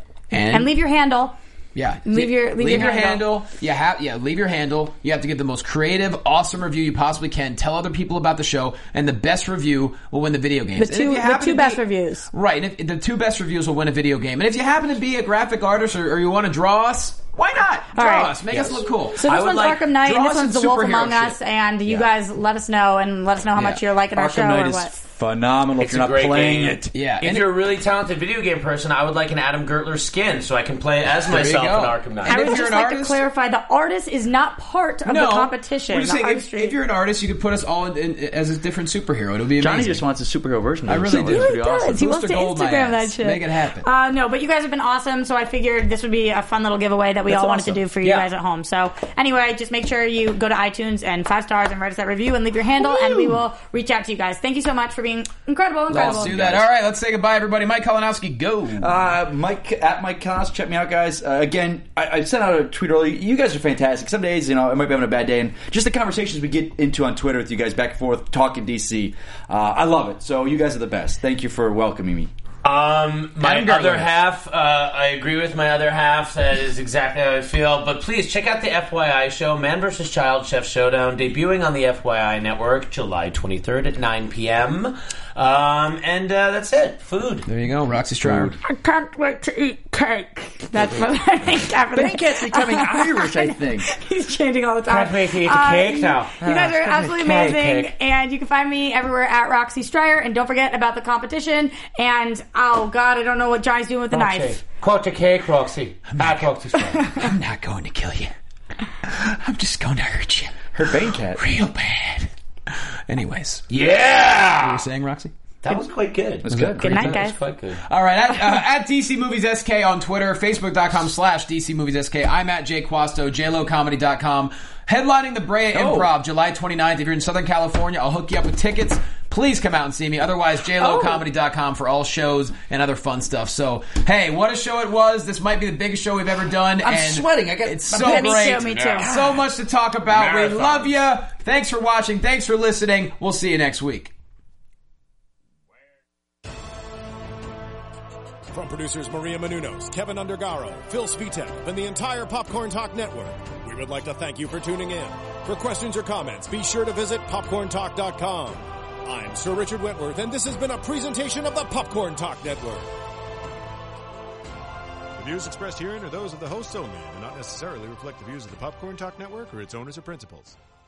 And leave your handle. Yeah. Leave your handle. Leave your handle. You have to give the most creative, awesome review you possibly can. Tell other people about the show, and the best review will win the video games. The two best reviews. Right. And the 2 best reviews will win a video game. And if you happen to be a graphic artist or you want to draw us, why not? Draw us. Make us look cool. So this one's Arkham Knight, and this one's The Wolf Among Us, and you guys let us know, how much you're liking our show or what. Phenomenal if you're not playing it. Yeah. If you're a really talented video game person, I would like an Adam Gertler skin so I can play as myself in Arkham Knight. I would just like to clarify, the artist is not part of the competition. We're just saying, if you're an artist, you could put us all as a different superhero. It'll be amazing. Johnny just wants a superhero version of I really do. He really does. He wants to Instagram that shit. Make it happen. No, but you guys have been awesome, so I figured this would be a fun little giveaway that we all wanted to do for you guys at home. So anyway, just make sure you go to iTunes and 5 stars and write us that review and leave your handle, and we will reach out to you guys. Thank you so much for being incredible. Let's do that. All right, let's say goodbye, everybody. Mike Kalinowski, go. Mike Kalinowski, check me out, guys. Again, I sent out a tweet earlier. You guys are fantastic. Some days, I might be having a bad day, and just the conversations we get into on Twitter with you guys back and forth, talking DC. I love it. So you guys are the best. Thank you for welcoming me. My other half, I agree with my other half. That is exactly how I feel. But please check out the FYI show, Man vs. Child Chef Showdown, debuting on the FYI network July 23rd at 9 p.m. And that's it. Food. There you go, Roxy Stryer. I can't wait to eat cake. That's what I think. Bankhead's becoming Irish, I think. He's changing all the time. Can't wait to eat the cake now. You guys are absolutely amazing, and you can find me everywhere at Roxy Stryer. And don't forget about the competition. And oh God, I don't know what Johnny's doing with the knife. Cut the cake, Roxy. At Roxy Stryer. I'm not going to kill you. I'm just going to hurt you. Her Bankhead. Real bad. Anyways. Yeah! You were saying, Roxy? That was quite good. It was good. Good night, guys. Quite good. All right, at DC Movies SK on Twitter, Facebook.com/DC Movies SK. I'm at Jay Quasto, JLoComedy.com. Headlining the Brea Improv July 29th. If you're in Southern California, I'll hook you up with tickets. Please come out and see me. Otherwise, JLoComedy.com for all shows and other fun stuff. So, hey, what a show it was. This might be the biggest show we've ever done. I'm sweating. It's so great. Me too. So much to talk about. Marathon. We love you. Thanks for watching. Thanks for listening. We'll see you next week. From producers Maria Menounos, Kevin Undergaro, Phil Svitek, and the entire Popcorn Talk Network, we would like to thank you for tuning in. For questions or comments, be sure to visit PopcornTalk.com. I'm Sir Richard Wentworth, and this has been a presentation of the Popcorn Talk Network. The views expressed herein are those of the hosts only and do not necessarily reflect the views of the Popcorn Talk Network or its owners or principals.